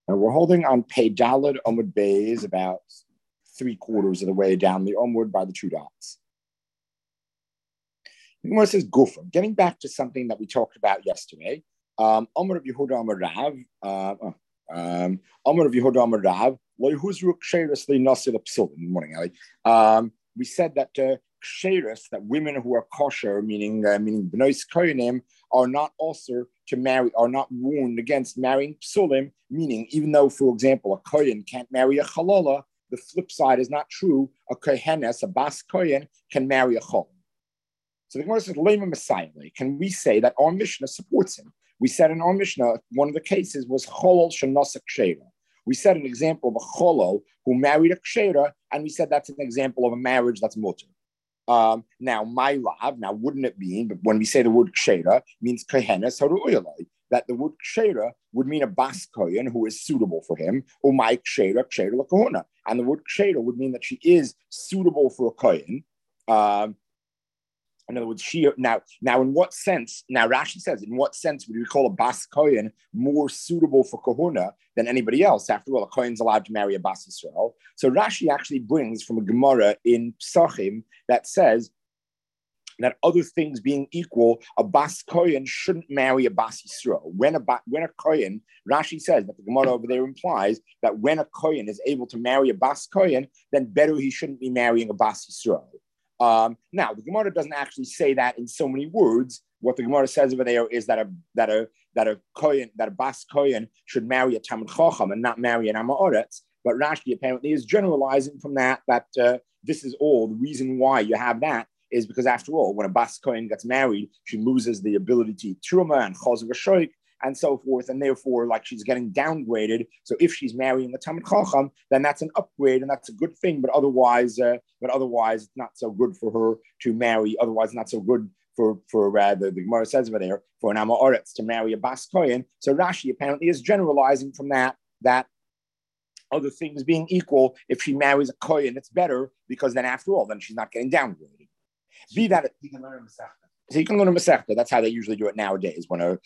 And we're holding on Pei Daled Omud Bays, about 3/4 of the way down the Omud by the two dots. The Gemara says Gufa. Getting back to something that we talked about yesterday. Omud of Yehuda Omud Rav. Omud of Yehuda Omud Rav. Loyhuzru Ksheris Li Nasil Psul. In the morning, Ali. We said that Ksheris, that women who are kosher, meaning Bnois Koyanim, are not also to marry, are not warned against marrying psulim, meaning even though, for example, a kohen can't marry a chalola, the flip side is not true. A kohenes, a bas kohen, can marry a chol. So the Gemara says, Lema Messiah, can we say that our Mishnah supports him? We said in our Mishnah, one of the cases was cholol shenasa kshera. We said an example of a cholol who married a kshera, and we said that's an example of a marriage that's mutter. Now, my love, now wouldn't it be, but when we say the word kshera, means kohenes haru'uyalai, that the word kshera would mean a bas kohen who is suitable for him, or my kshera lakahuna. And the word kshera would mean that she is suitable for a kohen. In other words, now in what sense, now Rashi says, in what sense would we call a bas kohen more suitable for kahuna than anybody else? After all, a kohen's allowed to marry a bas Yisrael. So Rashi actually brings from a Gemara in Psachim that says that other things being equal, a bas kohen shouldn't marry a bas Yisrael. When a kohen, Rashi says that the Gemara over there implies that when a kohen is able to marry a bas kohen, then better he shouldn't be marrying a bas Yisrael. Now, the Gemara doesn't actually say that in so many words. What the Gemara says over there is that a kohen, that a bas kohen should marry a Talmid Chacham and not marry an Am Ha'aretz. But Rashi apparently is generalizing from that this is all the reason why you have that is because after all, when a bas kohen gets married, she loses the ability to eat truma and chaz v'shoik and so forth, and therefore, like she's getting downgraded. So if she's marrying a Talmid Chacham, then that's an upgrade, and that's a good thing. But otherwise, it's not so good for her to marry. Otherwise, not so good for the Gemara says over there for an Am Ha'aretz to marry a bas kohen. So Rashi apparently is generalizing from that other things being equal, if she marries a kohen, it's better because then after all, then she's not getting downgraded. Be that you can learn so you can learn a Masechta. That's how they usually do it nowadays. When a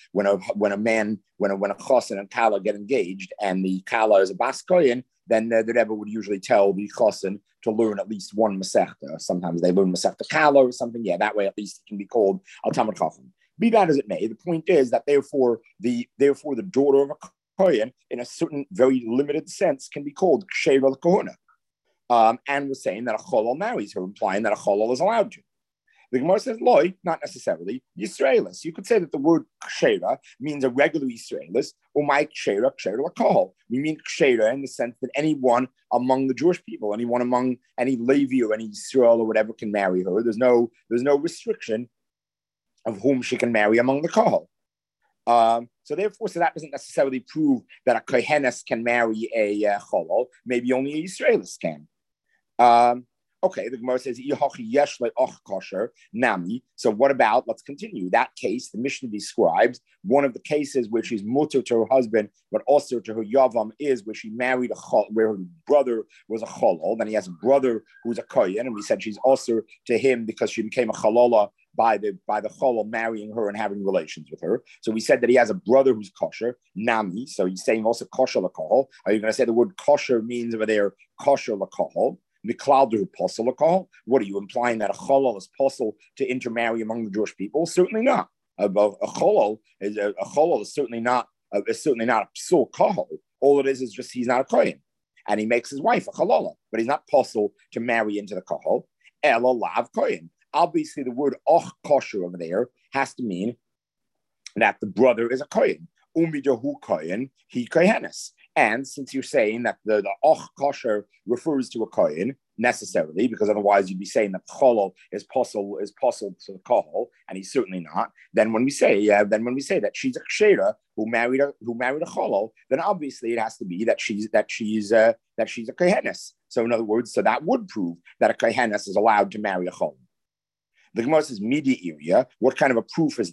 chassan and kala get engaged, and the kala is a bas kohen, then the Rebbe would usually tell the chassan to learn at least one Masechta. Sometimes they learn Masechta kala or something. Yeah, that way at least it can be called al Talmid Chacham. Be that as it may, the point is that therefore the daughter of a kohen, in a certain very limited sense, can be called kshera l'kohuna. And we're saying that a cholol marries her, implying that a cholol is allowed to. The Gemara says, loy, not necessarily, Yisraelis. You could say that the word kshera means a regular Yisraelis, or my kshera l'kohol. We mean kshera in the sense that anyone among the Jewish people, anyone among any Levi or any Yisrael or whatever can marry her. There's no restriction of whom she can marry among the kohol. So that doesn't necessarily prove that a kohenes can marry a cholol. Maybe only a Yisraelis can. Okay, the Gemara says, nami. So what about, let's continue. That case, the Mishnah describes one of the cases where she's mutter to her husband, but also to her yavam is where she married a chol, where her brother was a cholol. Then he has a brother who's a kohen, and we said she's also to him because she became a chalola by the cholol marrying her and having relations with her. So we said that he has a brother who's kosher, nami. So he's saying also kosher l'kohol. Are you going to say the word kosher means over there kosher l'kohol? What are you implying, that a cholol is possible to intermarry among the Jewish people? Certainly not. A cholol is certainly not a psul kohol. All it is just he's not a kohen, and he makes his wife a cholola, but he's not possible to marry into the kohol. Ela lav kohen. Obviously, the word och kosher over there has to mean that the brother is a kohen. Umidahu kohen, he kohenes. And since you're saying that the och kosher refers to a kohen necessarily, because otherwise you'd be saying that cholol is possible to the kohol, and he's certainly not. Then when we say that she's a kshera who married a cholol, then obviously it has to be that she's a kohenes. So in other words, so that would prove that a kohenes is allowed to marry a cholol. The Gemara says, midi area. What kind of a proof is that?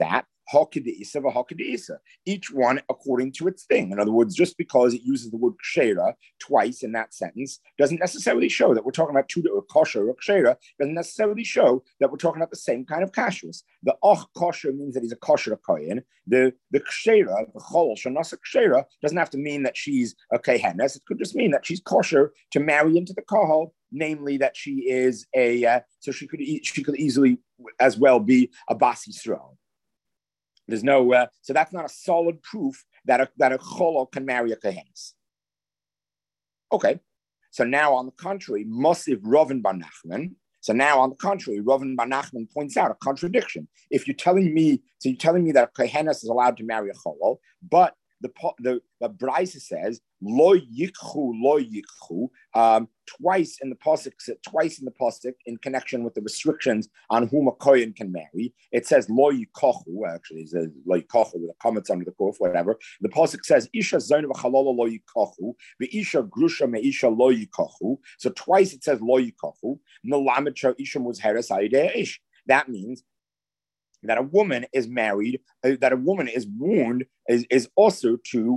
Each one according to its thing. In other words, just because it uses the word kshera twice in that sentence doesn't necessarily show that we're talking about two kosher or kshera, doesn't necessarily show that we're talking about the same kind of kashrus. The kosher means that he's a kosher kohen. The kshera, the chol shanasa kshera, doesn't have to mean that she's a kehenes. It could just mean that she's kosher to marry into the kahal, namely that she is so she could easily as well be a bas Yisrael. There's no so that's not a solid proof that a cholol can marry a kehenes. Okay, so now on the contrary, Mosiv Ravin bar Nachman. So now on the contrary, Ravin bar Nachman points out a contradiction. If you're telling me that a kehenes is allowed to marry a cholol, but the Braisa says lo yikchu twice in the pasuk in connection with the restrictions on whom a kohen can marry. It says lo yikachu. Actually, it says lo yikachu with the comments under the kuf, whatever. The pasuk says isha zayna v'chalala lo yikachu ve'isha grusha me'isha lo yikachu. So twice it says lo yikachu. Nelamed shel isha muzheres ayidei ish. That means that a woman is married, that a woman is warned, is also to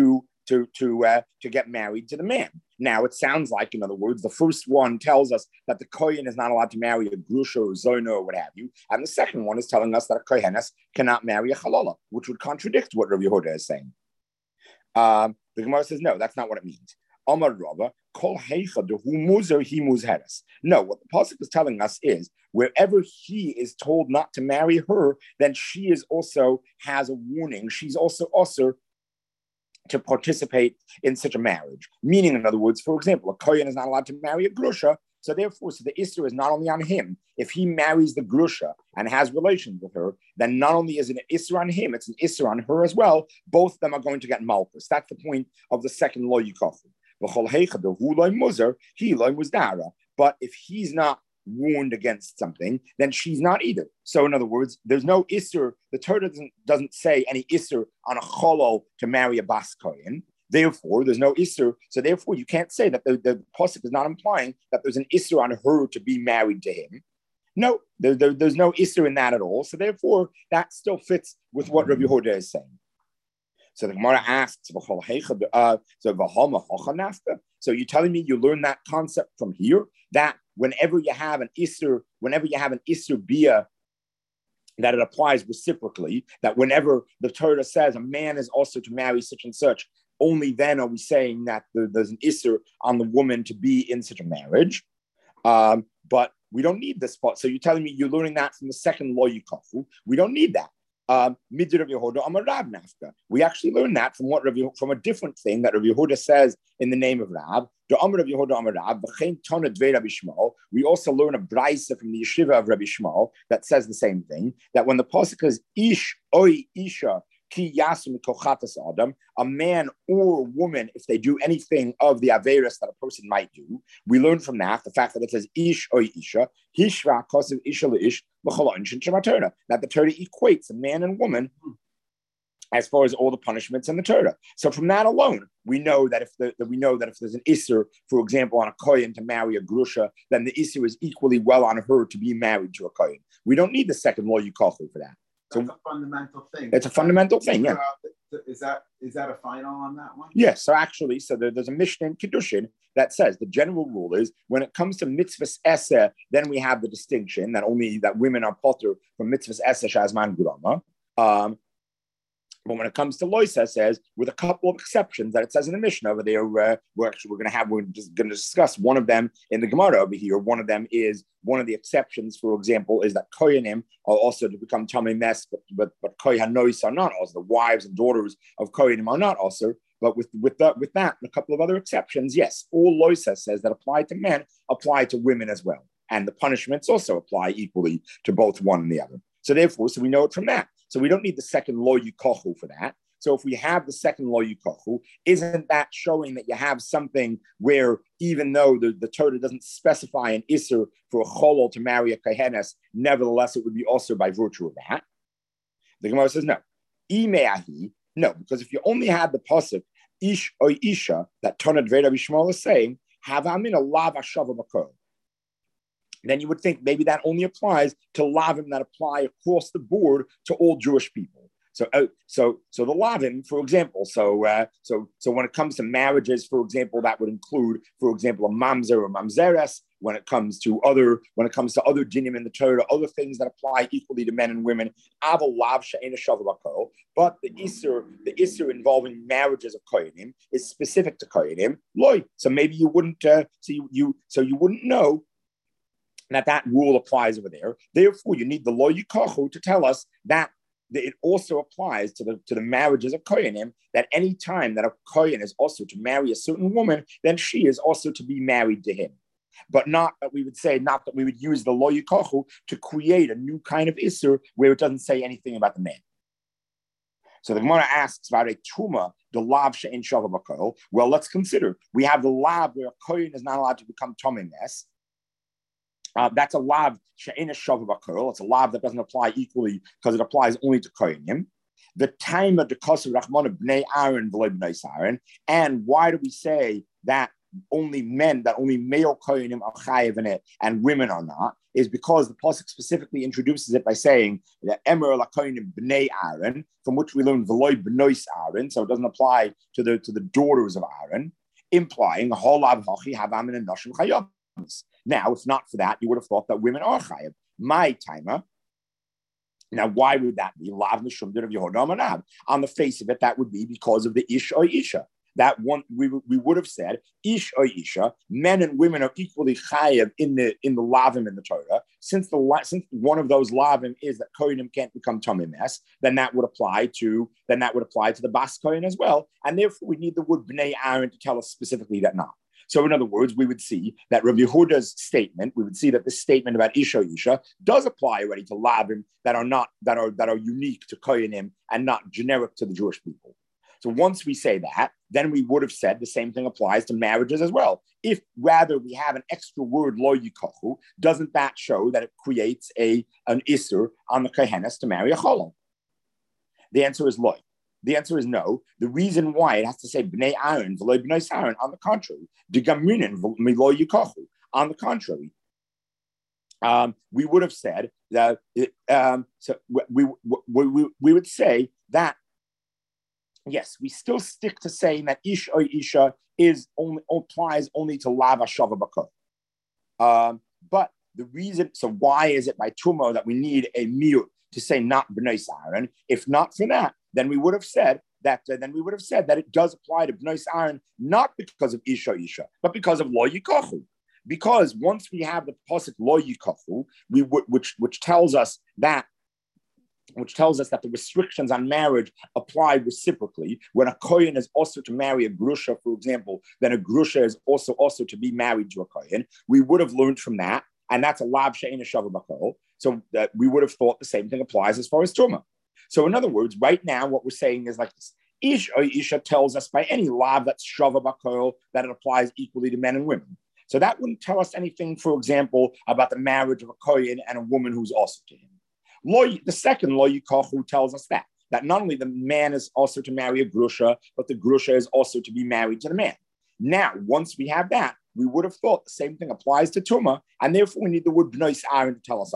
get married to the man. Now it sounds like, in other words, the first one tells us that the kohen is not allowed to marry a grusha or zona or what have you, and the second one is telling us that a kohenes cannot marry a chalala, which would contradict what Rabbi Yehuda is saying. The Gemara says no, that's not what it means. Amar Rava, kol heicha dehu muzer hi muzheres. No, what the pasuk is telling us is wherever he is told not to marry her, then she is also has a warning. She's also to participate in such a marriage. Meaning, in other words, for example, a kohen is not allowed to marry a grusha, so the issur is not only on him. If he marries the grusha and has relations with her, then not only is it an issur on him, it's an issur on her as well. Both of them are going to get malchus. That's the point of the second lo yikachu. But if he's not warned against something, then she's not either. So in other words, there's no issur. The Torah doesn't say any issur on a cholol to marry a bas kohen. Therefore, there's no issur. So therefore, you can't say that the pasuk is not implying that there's an issur on her to be married to him. No, there's no issur in that at all. So therefore, that still fits with what Rabbi Yehuda is saying. So the Gemara asks, so you're telling me you learn that concept from here, that whenever you have an issur bia, that it applies reciprocally, that whenever the Torah says a man is also to marry such and such, only then are we saying that there's an issur on the woman to be in such a marriage. But we don't need this part. So you're telling me you're learning that from the second lo yikachu. We don't need that. We actually learned that from a different thing that Rabbi Yehuda says in the name of Rab. We also learn a brisa from the yeshiva of Rabbi Shmuel that says the same thing, that when the pasuk is ish oi isha ki yasu mikochatas adam, a man or a woman, if they do anything of the averis that a person might do, we learn from that the fact that it says ish oi isha hishra kosev isha leish that the Torah equates a man and woman as far as all the punishments in the Torah. So from that alone, we know that if there's an issur, for example, on a kohen to marry a grusha, then the issur is equally well on her to be married to a kohen. We don't need the second lo yikachu for that. That's a fundamental thing. It's a fundamental thing, yeah. Is that a final on that one? Yes. So actually, there's a Mishnah in Kiddushin that says the general rule is when it comes to mitzvahs eseh, then we have the distinction that women are potter from mitzvahs eseh shazman gurama. But when it comes to loisa, says with a couple of exceptions that it says in the Mishnah over there, we're just going to discuss one of them in the Gemara over here. One of them is one of the exceptions, for example, is that kohanim are also to become tamei mes, but kohanos are not also. The wives and daughters of kohanim are not also. But with that and a couple of other exceptions, yes, all loisa says that apply to men apply to women as well, and the punishments also apply equally to both one and the other. So therefore, we know it from that. So we don't need the second lo yikachu for that. So if we have the second lo yikachu, isn't that showing that you have something where even though the Torah doesn't specify an issur for a cholol to marry a kohenes, nevertheless it would be also by virtue of that? The Gemara says no. Imeahi, no, because if you only had the pasuk ish or isha that Tana Dvei Rabbi Shmuel is saying, havamin a lav ashava makol, then you would think maybe that only applies to lavim that apply across the board to all Jewish people. So the lavim, for example, so when it comes to marriages, for example, that would include, for example, a mamzer or mamzeres. When it comes to other dinim in the Torah, other things that apply equally to men and women, but the isser involving marriages of kohenim is specific to kohenim. Loy, so maybe you wouldn't, you wouldn't know that rule applies over there. Therefore, you need the lo yikachu to tell us that it also applies to the marriages of kohenim. That any time that a kohen is also to marry a certain woman, then she is also to be married to him. But not that we would use the lo yikachu to create a new kind of isser where it doesn't say anything about the man. So the Gemara asks about a truma, the lav she'en shava b'koil. Well, let's consider. We have the lav where a kohen is not allowed to become tomenes. That's a lav she'en shava b'koil. It's a lav that doesn't apply equally because it applies only to kohenim. The time of the koser rachmana bnei Aaron v'lo bnei Aaron. And why do we say that only male kohenim are chayiv in it and women are not, is because the pasuk specifically introduces it by saying that emer la kohenim bnei Aaron, from which we learn v'lo bnois Aaron, so it doesn't apply to the daughters of Aaron, implying holav hachi havamin and nashim chayavs. Now, if not for that, you would have thought that women are chayiv. My timer. Now, why would that be? Lav mishum of Yehuda Manav. On the face of it, that would be because of the ish or isha. That one we would have said ish or isha, men and women are equally chayav in the lavim in the Torah. Since one of those lavim is that kohenim can't become tomemes, then that would apply to the bas kohen as well, and therefore we need the word bnei Aaron to tell us specifically that not. So in other words, we would see that Rav Yehuda's statement, we would see that this statement about isha does apply already to lavim that are unique to kohenim and not generic to the Jewish people. So once we say that, then we would have said the same thing applies to marriages as well. If rather we have an extra word lo yikachu, doesn't that show that it creates an isser on the kohenes to marry a cholol? The answer is lo. The answer is no. The reason why it has to say bnei Aaron v'lo bnei Aaron, on the contrary, degamrinin v'lo yikachu. On the contrary, we would have said that. So we would say that. Yes, we still stick to saying that ish or isha applies only to lava shava b'kol. But the reason, so why is it by tumo that we need a miyut to say not b'nai Aaron? If not for that, then we would have said that. It does apply to b'nai Aaron, not because of isha, but because of lo yikachu. Because once we have the pasuk lo yikachu, which tells us that the restrictions on marriage apply reciprocally. When a kohen is also to marry a grusha, for example, then a grusha is also to be married to a kohen. We would have learned from that, and that's a lav she'ena shava b'kol. So that we would have thought the same thing applies as far as truma. So in other words, right now what we're saying is like this: ish or isha tells us by any lav that's shava b'kol that it applies equally to men and women. So that wouldn't tell us anything, for example, about the marriage of a kohen and a woman who's also to him. The second lo yikachu tells us that not only the man is also to marry a grusha, but the grusha is also to be married to the man. Now, once we have that, we would have thought the same thing applies to tuma, and therefore we need the word b'nai Aaron to tell us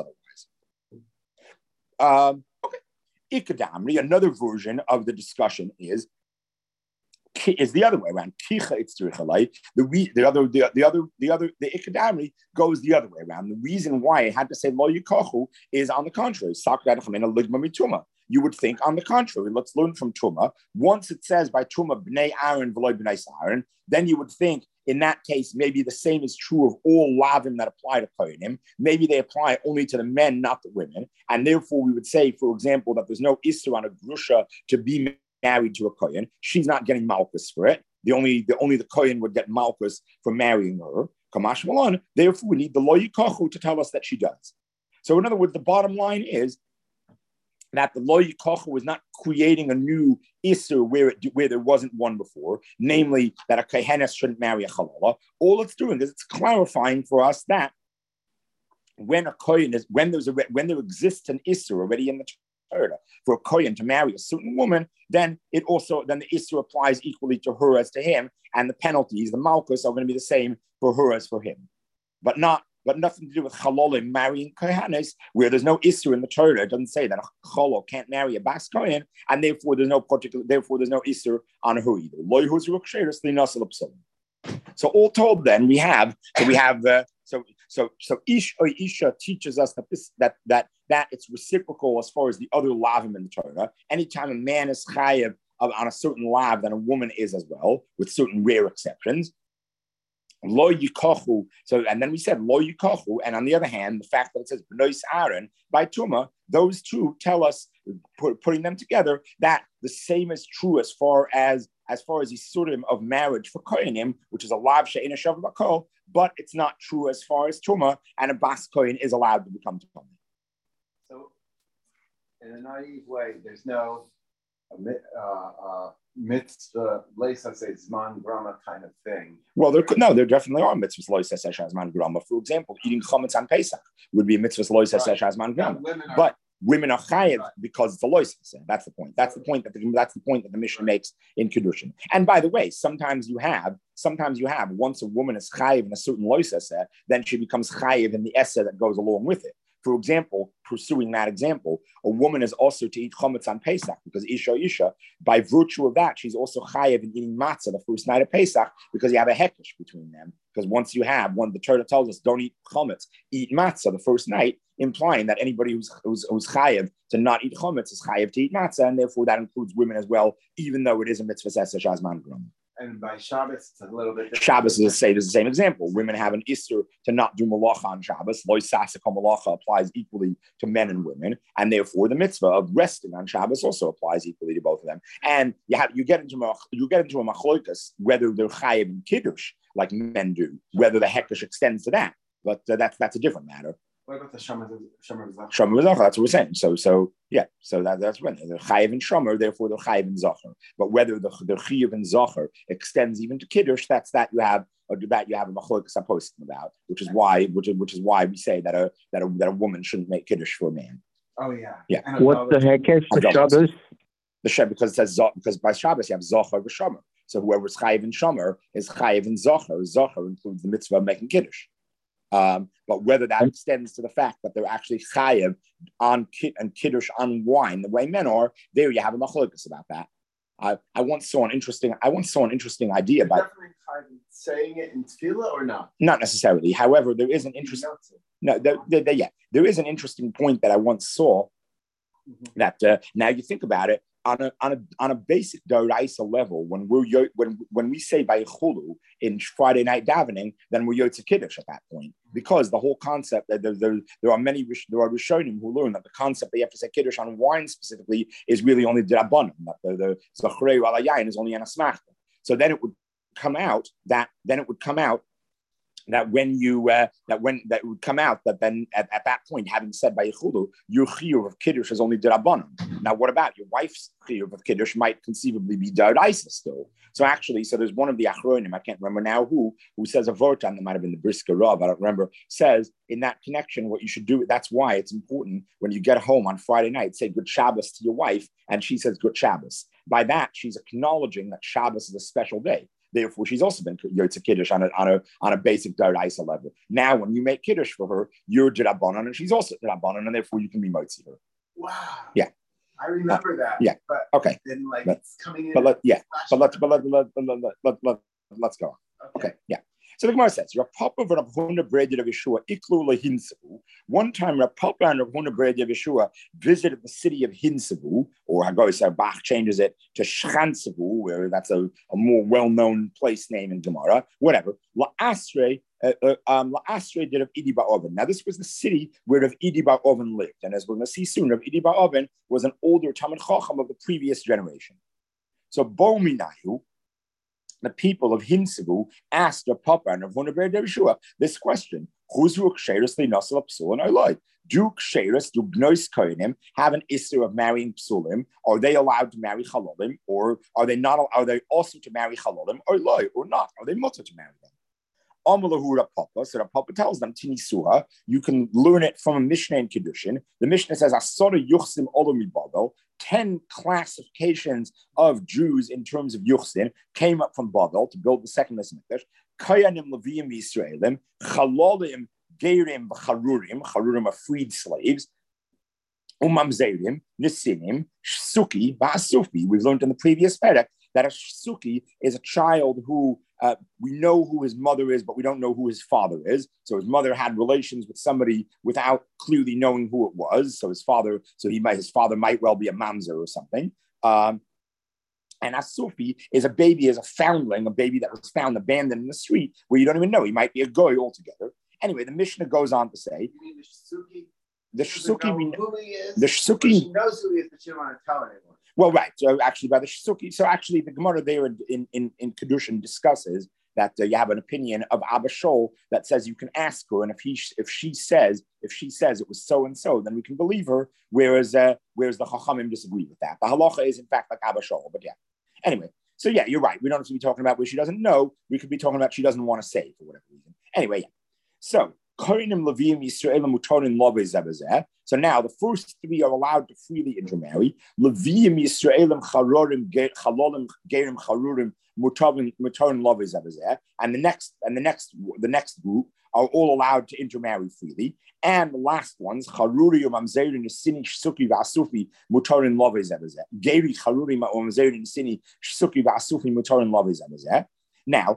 otherwise. Okay, ikadamri, another version of the discussion is the other way around. Kicha itzrichalai. The ikadamri goes the other way around. The reason why it had to say lo yikachu is on the contrary. You would think on the contrary. Let's learn from Tuma. Once it says by Tuma bnei Aaron v'lo bnei Aaron, then you would think in that case maybe the same is true of all lavim that apply to kohenim. Maybe they apply only to the men, not the women, and therefore we would say, for example, that there's no issur on a grusha to be married to a kohen. She's not getting malchus for it. Only the kohen would get malchus for marrying her. Kamash Malon. Therefore, we need the lo yikachu to tell us that she does. So, in other words, the bottom line is that the lo yikachu is not creating a new issur where there wasn't one before, namely that a kohenes shouldn't marry a chalala. All it's doing is it's clarifying for us that when there exists an issur already in the Torah for a kohen to marry a certain woman, then the issur applies equally to her as to him, and the penalties, the malchus, are going to be the same for her as for him, but not but nothing to do with chalolim marrying kohanis, where there's no issue in the Torah. It doesn't say that a chalol can't marry a bas kohen, and therefore there's no issue on her either. So all told, then we have ish or isha teaches us that it's reciprocal as far as the other lavim in the Torah. Anytime a man is chayav on a certain lav, then a woman is as well, with certain rare exceptions. Lo yikachu. So, and then we said lo yikachu, and on the other hand, the fact that it says b'nois Aaron by Tuma, those two tell us, putting them together, that the same is true as far as isurim of marriage for kohenim, which is a lav she'ena shav bakol, but it's not true as far as Tuma, and a bas kohen is allowed to become Tuma. So, in a naive way, there's no mitzvah, let's say zman grama kind of thing. Well, there definitely are mitzvahs lois eshesh zman grama. For example, eating chametz on Pesach would be a mitzvah lois eshesh zman grama. But women are chayiv because it's a lois. That's the point. That's the point that the Mishnah makes in Kedushin. And by the way, sometimes you have once a woman is chayiv in a certain lois, then she becomes chayiv in the essa that goes along with it. For example, pursuing that example, a woman is also to eat chametz on Pesach because isha, by virtue of that, she's also chayev in eating matzah the first night of Pesach because you have a hekesh between them. Because once you have the Torah tells us don't eat chametz, eat matzah the first night, implying that anybody who's chayev to not eat chametz is chayev to eat matzah, and therefore that includes women as well, even though it is a mitzvah sesesh azman grum. And by Shabbos, it's a little bit different. Shabbos is the same example. Women have an issur to not do malacha on Shabbos. Lo sasika malacha applies equally to men and women, and therefore the mitzvah of resting on Shabbos also applies equally to both of them. And you get into a machlokas whether they're chayiv in kiddush like men do, whether the hekesh extends to that. But that's a different matter. What about the Shomer V'Zachar? Shomer V'Zachar, that's what we're saying. So that's when they're chayiv in Shomer, therefore they're chayiv in Zachar. But whether the chayiv in Zachar extends even to Kiddush, that you have a machlokas I'm posting about, which is why we say that a woman shouldn't make Kiddush for a man. Oh yeah. Yeah. What's the hekesh for Shabbos? The Shabbos, because it says because by Shabbos you have Zachar v'Shomer. So whoever's chayiv in Shomer is chayiv in Zachar. Zachar includes the mitzvah of making Kiddush. But whether that extends to the fact that they're actually chayev on kiddush on wine, the way men are, there you have a machlokas about that. I once saw an interesting idea about saying it in tefillah or not. Not necessarily. However, there is an interesting. There is an interesting point that I once saw. That now you think about it on a basic doraisa level, when we say Bayichulu in Friday night davening, then we're Yotze Kiddush at that point, because the whole concept that there are Rishonim who learn that the concept that you have to say Kiddush on wine specifically is really only D'Rabbanan, that the Zachrei Ala Yain is only an Asmachta. So then it would come out that then at that point, having said by Yechudu, your chiyuv of kiddush is only d'Rabbanan. Now, what about your wife's chiyuv of kiddush might conceivably be d'Oraisa still? So there's one of the achronim, I can't remember now who says a vortan, that might have been the Brisker Rav, I don't remember, says in that connection what you should do. That's why it's important when you get home on Friday night, say good Shabbos to your wife, and she says good Shabbos. By that, she's acknowledging that Shabbos is a special day. Therefore, she's also been Yotze Kiddush on a basic D'Oraisa level. Now, when you make Kiddush for her, you're D'Rabbanan, and she's also D'Rabbanan, and therefore you can be Motzi her. Wow. Yeah. I remember that. Yeah. But okay. Then, it's coming in. Let's go on. Okay. Yeah. So the Gemara says, Rav Papa and Rav Huna Breda of Yeshua iklu lehinsavu. One time, Rav Papa and Rav Huna Breda of Yeshua visited the city of Hinsavu, or Hagoy Bach changes it to Shchansavu, where that's a more well-known place name in Gemara. Whatever. La Asre did of Idi Ba'oven. Now, this was the city where Rav Idi Ba'oven lived, and as we're going to see soon, Rav Idi Ba'oven was an older Talmid Chacham of the previous generation. So Bo Minayu, the people of Hinsavu, asked Rav Papa and Rav Huna Breda of Yeshua this question: do Ksheris, do Bnois Kohenim have an issue of marrying psulim? Are they allowed to marry chalolim, or are they not? Are they also to marry chalolim, or loy, or not? Are they mutter to marry them? Amalahu Rav Papa, so Rav Papa tells them Tinisua. You can learn it from a Mishnah in Kiddushin. The Mishnah says Asara Yuchsim Olami Bavel. 10 classifications of Jews in terms of Yuchsin came up from Bavel to build the second Mikdash. Kayanim Leviim Yisraelim, Chalolim Geirim v'charurim. Charurim are freed slaves. Umamzerim, Nisinim, Shsuki, Va'asufi. We've learned in the previous parak that a Shsuki is a child who we know who his mother is, but we don't know who his father is. So his mother had relations with somebody without clearly knowing who it was. So his father might well be a mamzer or something. And Asufi is a baby, is a foundling, a baby that was found abandoned in the street where you don't even know. He might be a goy altogether. Anyway, the Mishnah goes on to say, the Shsuki, she knows who he is, but she don't want to tell anyone. Well, right. So actually, by the Shsuki, so actually, the Gemara there in Kedushin discusses that you have an opinion of Abba Shol that says you can ask her, and if she says it was so and so, then we can believe her. Whereas the Chachamim disagree with that. The halacha is in fact like Abba Shol, but yeah. Anyway, so yeah, you're right. We don't have to be talking about where she doesn't know. We could be talking about she doesn't want to say for whatever reason. Anyway, yeah. So. So now the first three are allowed to freely intermarry. Leviim Yisraelim Charorim Chalolim Gerim Charurim Mutarin Lovez Abazeh, and the next group are all allowed to intermarry freely. And the last ones, Charuri Mamzerin Nisini Shsuki Vasufi Mutarin Lovez Abazeh. Geri Charuri Mamzerin Nisini Shsuki Vasufi Mutarin Lovez Abazeh. Now.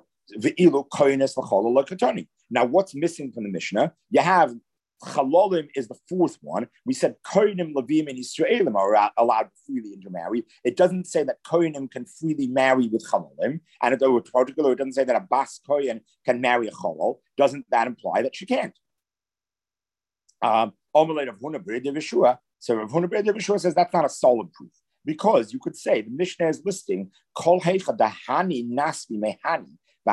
Now, what's missing from the Mishnah? You have Chalolim is the fourth one. We said Kohenim, Levim, and Yisraelim are allowed to freely intermarry. It doesn't say that Kohenim can freely marry with Chalolim, and it doesn't say that a Bas Kohen can marry a Chalol. Doesn't that imply that she can't? Omelette of Hunabrid of Yeshua. So Rav Hunabrid of Yeshua says that's not a solid proof. Because you could say the Mishnah is listing Kol Heicha Dahani Nasvi Mehani.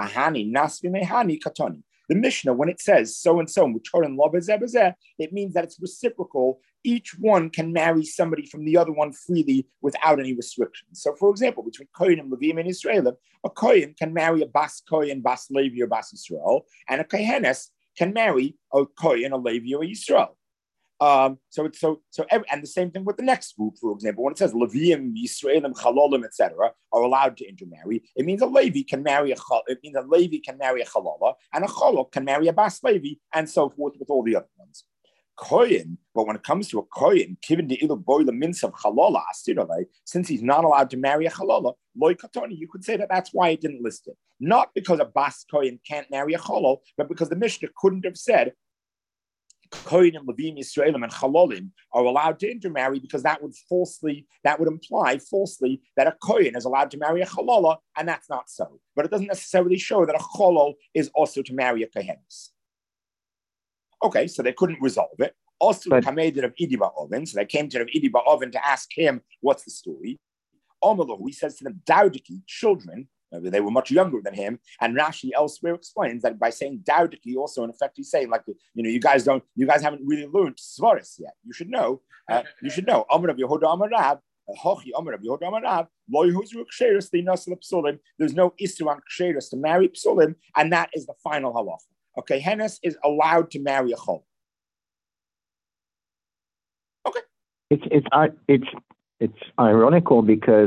The Mishnah, when it says so and so, it means that it's reciprocal. Each one can marry somebody from the other one freely without any restrictions. So, for example, between Kohen, Levim, and Israel, a Kohen can marry a Bas Kohen, Bas Levi, or Bas Israel, and a Kohenes can marry a Kohen, a Levi, or Israel. And the same thing with the next group, for example, when it says Leviim, Yisraelim, Chalolim, etc., are allowed to intermarry, it means a Levi can marry a Chalala, and a Chalal can marry a Bas Levi, and so forth with all the other ones. Kohen, but when it comes to a Kohen, given the ilu boy the mince of Chalala, since he's not allowed to marry a Chalala, loy katoni, you could say that that's why it didn't list it. Not because a Bas Kohen can't marry a Chalal, but because the Mishnah couldn't have said Kohenim, Levim, Yisraelim, and Chalolim are allowed to intermarry because that would imply falsely that a Kohen is allowed to marry a Chalala, and that's not so. But it doesn't necessarily show that a Chalal is also to marry a Kohenis. Okay, so they couldn't resolve it. Also, Kamedin of Idiba Oven, so they came to Idiba Oven to ask him, what's the story? Omelahu, he says to them, Daudiki, children, they were much younger than him, and Rashi elsewhere explains that by saying Daudiki, also in effect he's saying like, you guys haven't really learned Svaris yet. You should know. Amar of Yehuda Amar Rab, Hochi Amar of Yehuda Amar Rab, Lo Yehuzru Ksheris the Nasal Psulim. There's no Isser on Ksheris to marry Psulim, and that is the final halacha. Okay, Hennes is allowed to marry a Chol. Okay. It's ironical because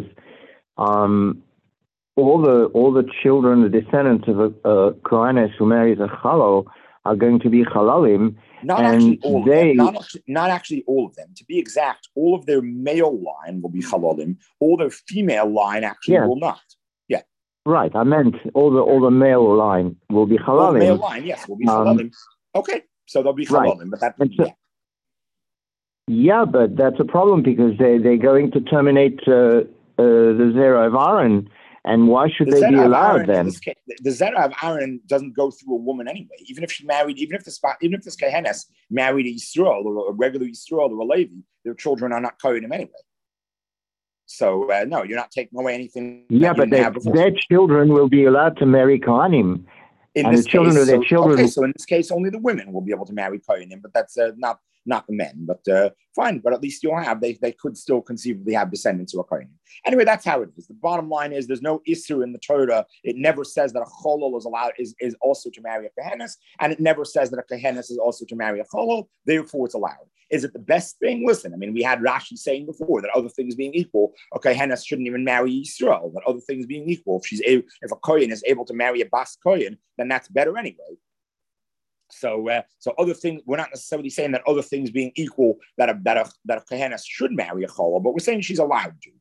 all the children, the descendants of a Kohanes who marries a Chalal are going to be Chalalim. Not actually all of them. To be exact, all of their male line will be Chalalim. All their female line actually will not. Yeah. Right. I meant all the male line will be Chalalim. All the male line, yes, will be Chalalim. Okay. So they'll be Chalalim, right. But that yeah, but that's a problem because they're going to terminate the Zera of Aaron. And why should they be allowed then? The Zera of Aaron doesn't go through a woman anyway. Even if this Kehenes married a Yisrael or a regular Yisrael or a Levi, their children are not Kohanim anyway. So no, you're not taking away anything. Yeah, but their children will be allowed to marry Kohanim. So in this case, only the women will be able to marry Kohanim, but that's not the men. But fine, but at least they could still conceivably have descendants who are Kohanim. Anyway, that's how it is. The bottom line is there's no issue in the Torah. It never says that a Cholol is also to marry a Kohenes, and it never says that a Kohenes is also to marry a Cholol. Therefore, it's allowed. Is it the best thing? Listen, I mean, we had Rashi saying before that other things being equal, a Kohenes shouldn't even marry Yisrael. But other things being equal, if a Kohen is able to marry a Bas Kohen, then that's better anyway. So other things, we're not necessarily saying that other things being equal, that a Kohenes should marry a Chola, but we're saying she's allowed to.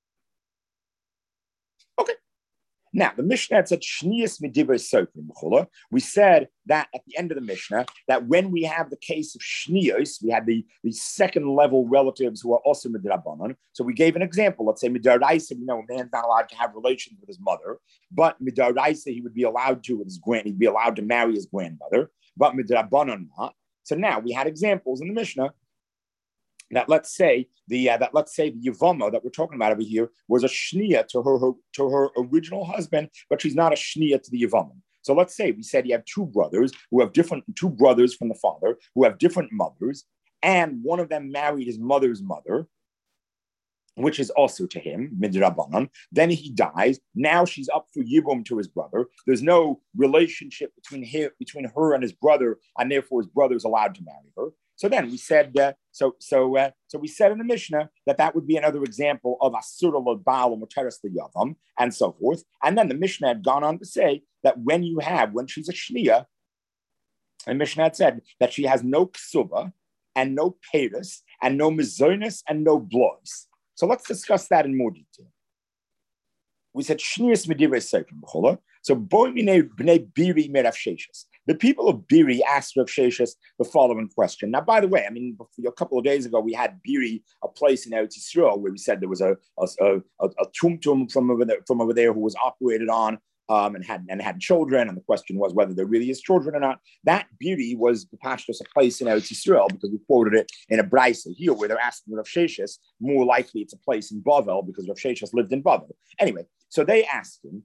Okay. Now, the Mishnah had said, Shnias Medivre Sofrim B'chola. We said that at the end of the Mishnah, that when we have the case of Shnios, we had the second level relatives who are also Midrabanan. So we gave an example. Let's say Midaraisa, a man's not allowed to have relations with his mother, but Midaraisa, he would be allowed to with his he'd be allowed to marry his grandmother, but Midrabanan not. So now we had examples in the Mishnah that let's say the Yavama that we're talking about over here was a shnia to her original husband, but she's not a shnia to the Yavama. So let's say we said you have two brothers from the father who have different mothers, and one of them married his mother's mother, which is also to him, midrabanan. Then he dies. Now she's up for yibum to his brother. There's no relationship between her and his brother, and therefore his brother is allowed to marry her. So then we said, so we said in the Mishnah that would be another example of asura l'baal u'moteres l'yavam and so forth. And then the Mishnah had gone on to say that when she's a shniya, the Mishnah had said that she has no ksuba and no peiros and no mizonis and no blois. So let's discuss that in more detail. We said shniyas medivrei seifrim b'chola. So boi minei bnei biri merav sheshes. The people of Biri asked Rav Sheshes the following question. Now, by the way, I mean, a couple of days ago, we had Biri, a place in Eretz Yisrael, where we said there was a tumtum from over there who was operated on and had children. And the question was whether there really is children or not. That Biri was the pashtus, a place in Eretz Yisrael, because we quoted it in a brisa here, where they're asking Rav Sheshes, more likely it's a place in Bavel, because Rav Sheshes lived in Bavel. Anyway, so they asked him,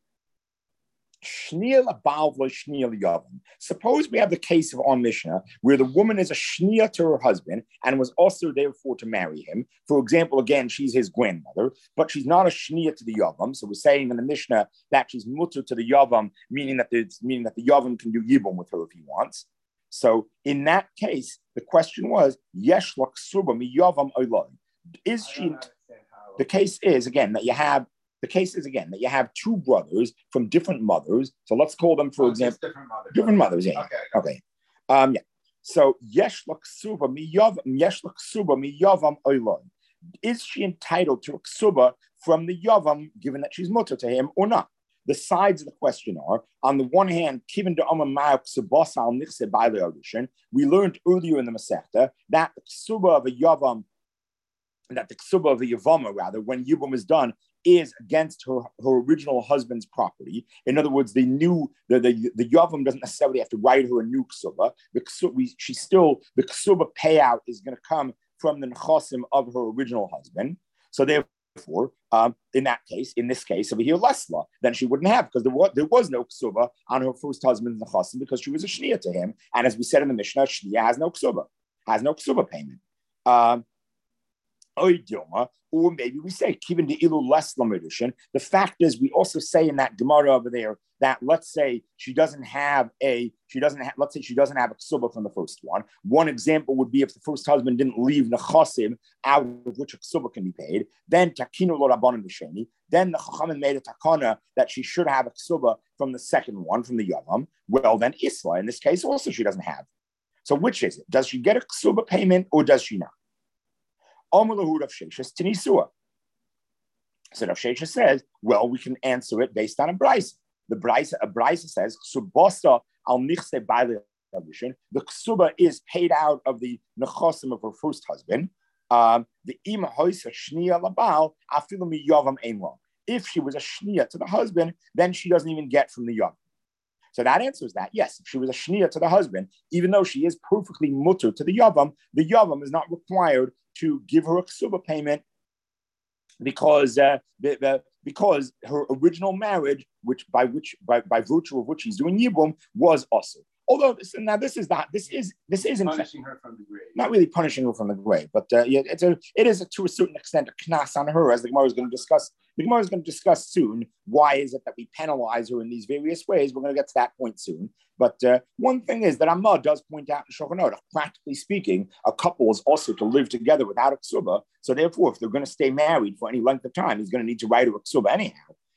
suppose we have the case of our Mishnah where the woman is a shnia to her husband and was also therefore to marry him. For example, again, she's his grandmother, but she's not a shnia to the yavam. So we're saying in the Mishnah that she's mutter to the yavam, meaning that the yavam can do yibum with her if he wants. So in that case, the question was, yesh l'ksuba mi yavam oiloi. Is she? The case is again that you have two brothers from different mothers. So let's call them, for example, different mothers. Yeah. Okay. Yeah. So yesh l'ksuba mi yavam oiloi. Is she entitled to a ksuba from the yavam, given that she's mutter to him, or not? The sides of the question are, on the one hand, we learned earlier in the Masechta that the ksuba of a yavama, rather, when yibum is done, is against her original husband's property. In other words, the yavam doesn't necessarily have to write her a new ksuba. The ksuba payout is going to come from the nechasim of her original husband. So therefore, in this case over here, lesla, then she wouldn't have, because there was no ksuba on her first husband's nechasim because she was a shnia to him. And as we said in the Mishnah, shnia has no ksuba payment. Or maybe we say, given the ilu less lamidushin. The fact is, we also say in that Gemara over there that let's say she doesn't have a ksuba from the first one. One example would be if the first husband didn't leave nechasim out of which a ksuba can be paid. Then takinu lo rabbanan b'sheni. Then the chachamim made a takana that she should have a ksuba from the second one, from the yavam. Well, then isla in this case also she doesn't have. So which is it? Does she get a ksuba payment or does she not? Rav Sheshes Tinisua. So Rav Sheshes says, well, we can answer it based on a brisa. A brisa says, Subasa al nichse baile. The ksuba is paid out of the nechasim of her first husband. The ima hoisa shnia labal afilu mi yavam einla. If she was a shnia to the husband, then she doesn't even get from the yavam. So that answers that. Yes, if she was a shnia to the husband, even though she is perfectly mutter to the yavam is not required to give her a ksuba payment because her original marriage, by virtue of which he's doing yibum, was also. Although this is punishing her from the grave. Not really punishing her from the grave, but it is to a certain extent a knas on her, as the Gemara is going to discuss. The Gemara is going to discuss soon. Why is it that we penalize her in these various ways? We're going to get to that point soon. But one thing is that Amma does point out in Shulchan Aruch, practically speaking, a couple is also to live together without a ksuba. So therefore, if they're going to stay married for any length of time, he's going to need to write her a ksuba anyhow.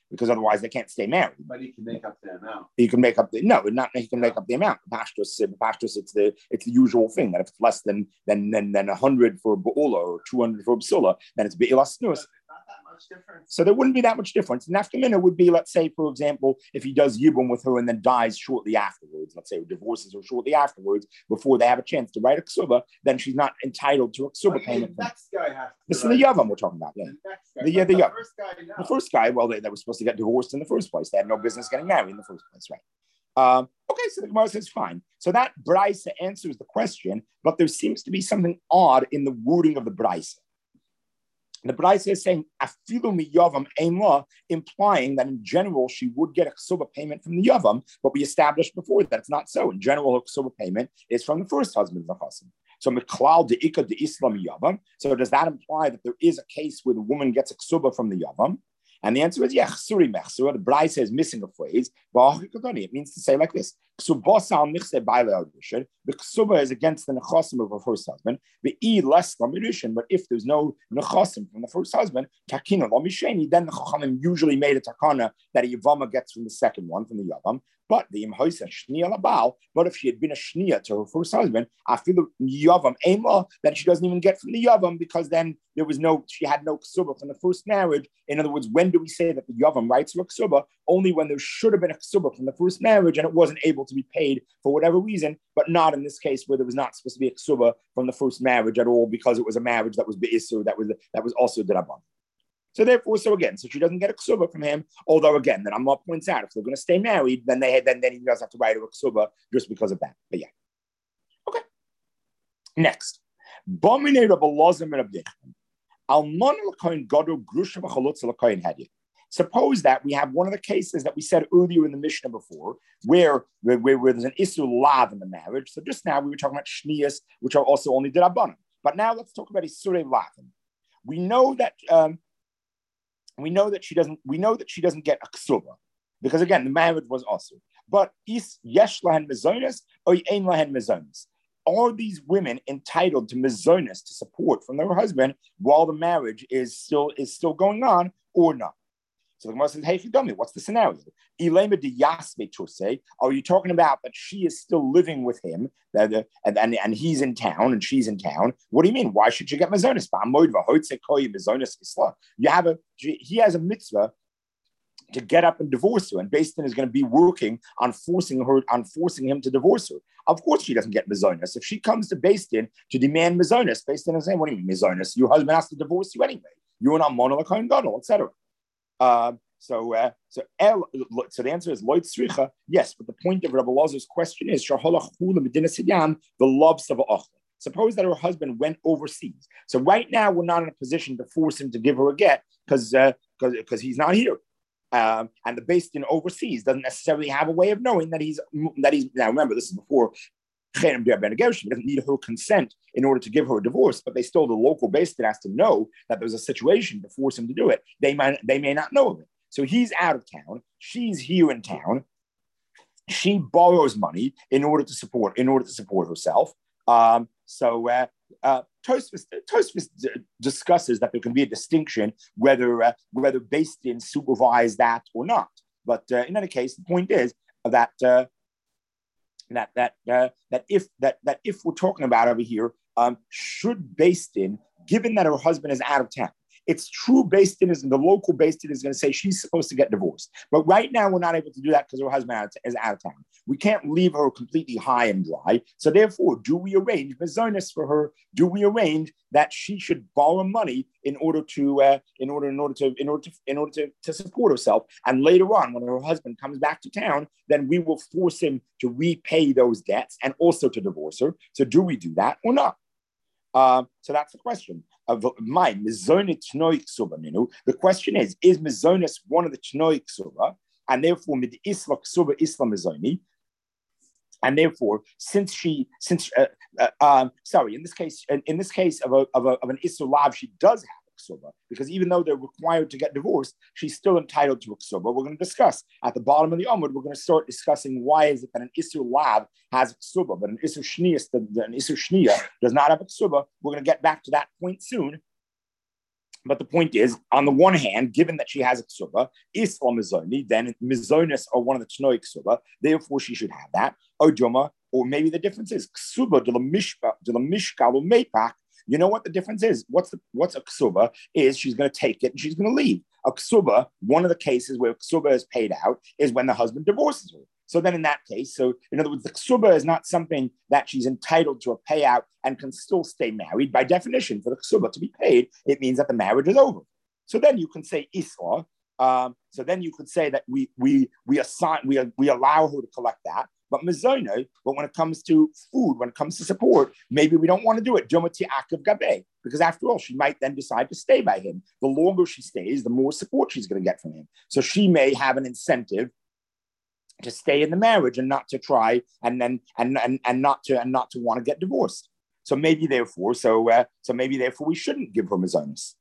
because otherwise they can't stay married. But he can make up the amount. He can make up the he can make up the amount. Pashtus, it's the usual thing that if it's less than 100 for Ba'ula or 200 for B'sula, then it's Be'ilas Snus. Difference. So there wouldn't be that much difference. Nafkamina would be, let's say, for example, if he does Yibum with her and then dies shortly afterwards, let's say he divorces her shortly afterwards, before they have a chance to write a ksuba, then she's not entitled to a ksuba payment. The next guy has to. This is the Yavam we're talking about. Yeah. The Yavam. First guy, no. The first guy, well, they were supposed to get divorced in the first place. They had no business getting married in the first place, right? Okay, so the Gemara says fine. So that Braisa answers the question, but there seems to be something odd in the wording of the Braisa. The Braisa is saying afilu mi yavam einla, implying that in general she would get a ksuba payment from the yavam, but we established before that it's not so. In general, a ksuba payment is from the first husband of the husband. So miklal deika de islam yavam. So does that imply that there is a case where the woman gets a ksuba from the yavam? And the answer is yeah. Chsuri mechsura. The Braisa is missing a phrase. It means to say like this: the ksuba is against the nechasim of her first husband. But if there's no nechasim from the first husband, takina lomisheni, then the chachamim usually made a takana that a yavama gets from the second one, from the yavam. But the imhoisa shnia labal. But if she had been a shnia to her first husband, I feel yavam ema, then she doesn't even get from the yavam because then she had no ksuba from the first marriage. In other words, when do we say that the yavam writes her a ksuba? Only when there should have been a ksuba from the first marriage and it wasn't able to be paid for whatever reason, but not in this case where there was not supposed to be a ksuba from the first marriage at all because it was a marriage that was be'isur, that was also d'rabban. So therefore, so she doesn't get a ksuba from him. Although again, then Amma points out if they're going to stay married, then he does have to write her a ksuba just because of that. But yeah, okay. Next, suppose that we have one of the cases that we said earlier in the Mishnah before, where there's an Isur Lav in the marriage. So just now we were talking about Shniyas, which are also only d'Rabbanan. But now let's talk about Isurei Lav. We know that she doesn't get a ksuba because again the marriage was also. But is yesh lahen mezonos or ein lahen mezonos? Are these women entitled to mezonos, to support from their husband while the marriage is still going on or not? So the Gemara says, "Hey, Chidami, what's the scenario? Ilema de yasme tursei. Are you talking about that she is still living with him, and he's in town and she's in town? What do you mean? Why should she get mazonis? He has a mitzvah to get up and divorce her, and Beis Din is going to be working on forcing him to divorce her. Of course, she doesn't get mazonis. If she comes to Beis Din to demand mazonis, Beis Din is saying, "What do you mean mazonis? Your husband has to divorce you anyway. You're not monolach kohen gadol, etc." So the answer is loit sricha. Yes, but the point of Rabbi Lazar's question is the loves of achla. Suppose that her husband went overseas. So right now we're not in a position to force him to give her a get because he's not here. And the Beis Din overseas doesn't necessarily have a way of knowing that he's now. Remember, this is before he doesn't need her consent in order to give her a divorce, but the local Beis Din has to know that there's a situation to force him to do it. They may not know of it. So he's out of town. She's here in town. She borrows money in order to support herself. Tosfos discusses that there can be a distinction whether Beis Din supervise that or not. But in any case, the point is that if we're talking about over here, should Beis Din, given that her husband is out of town, it's true Beis Din the local Beis Din is going to say she's supposed to get divorced. But right now we're not able to do that because her husband is out of town. We can't leave her completely high and dry. So therefore, do we arrange mazonis for her? Do we arrange that she should borrow money in order to support herself? And later on, when her husband comes back to town, then we will force him to repay those debts and also to divorce her. So do we do that or not? So that's the question. The question is Mizonis one of the Tnoi Ksuba, and therefore mid Isla Ksuba Islam Mizoni, and therefore in this case of an Isra Lav, she does have a Ksuba, because even though they're required to get divorced, she's still entitled to a Ksuba. We're going to discuss at the bottom of the Amud. We're going to start discussing why is it that an Isra Lav has a Ksuba, but an Isra Shniya does not have a Ksuba. We're going to get back to that point soon. But the point is, on the one hand, given that she has a ksuba, Islam mizoni, then mizonis are one of the tnoi ksuba, therefore she should have that. Ojoma, or maybe the difference is ksuba de la mishkal meipak. You know what the difference is? What's a ksuba is she's going to take it and she's going to leave. A ksuba, one of the cases where ksuba is paid out is when the husband divorces her. So then in that case, so in other words, the ksuba is not something that she's entitled to a payout and can still stay married. By definition, for the ksuba to be paid, it means that the marriage is over. So then you can say isla. So then you could say that we allow her to collect that. But mezona, but when it comes to food, when it comes to support, maybe we don't want to do it. Because after all, she might then decide to stay by him. The longer she stays, the more support she's going to get from him. So she may have an incentive to stay in the marriage and not to try and not to want to get divorced. So maybe therefore we shouldn't give her mazonis.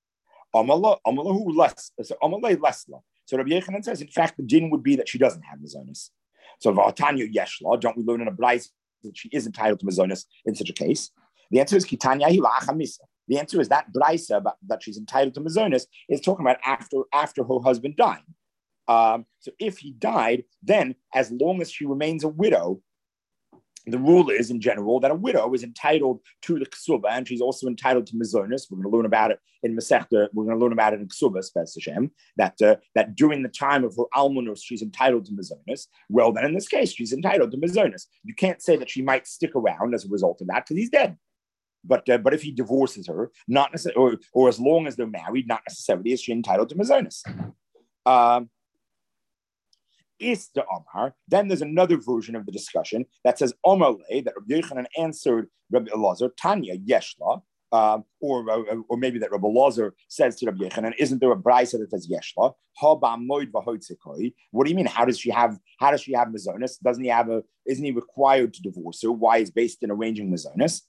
So Rabbi Yechanan says, in fact, the din would be that she doesn't have mazonis. So V'atanya Yeshla, don't we learn in a brayz that she is entitled to mazonis in such a case? The answer is Kitanya Hilachamisa. The answer is that braysa that she's entitled to mazonis is talking about after her husband died. So if he died, then as long as she remains a widow, the rule is in general that a widow is entitled to the ksuba, and she's also entitled to mizonis. We're going to learn about it in Masechta. We're going to learn about it in ksuba, Spes Hashem, that during the time of her almonus, she's entitled to mizonis. Well, then in this case, she's entitled to mizonis. You can't say that she might stick around as a result of that because he's dead. But if he divorces her, not necessarily, or as long as they're married, not necessarily is she entitled to mizonis. Is the Omar, then there's another version of the discussion that says Omar Le, that Rabbi Yochanan answered Rabbi Elazar, Tanya Yeshla, or maybe that Rabbi Elazar says to Rabbi Yochanan, isn't there a brayso that says Yeshla? What do you mean? How does she have mazonis? Isn't he required to divorce her? Why is based in arranging mazonis?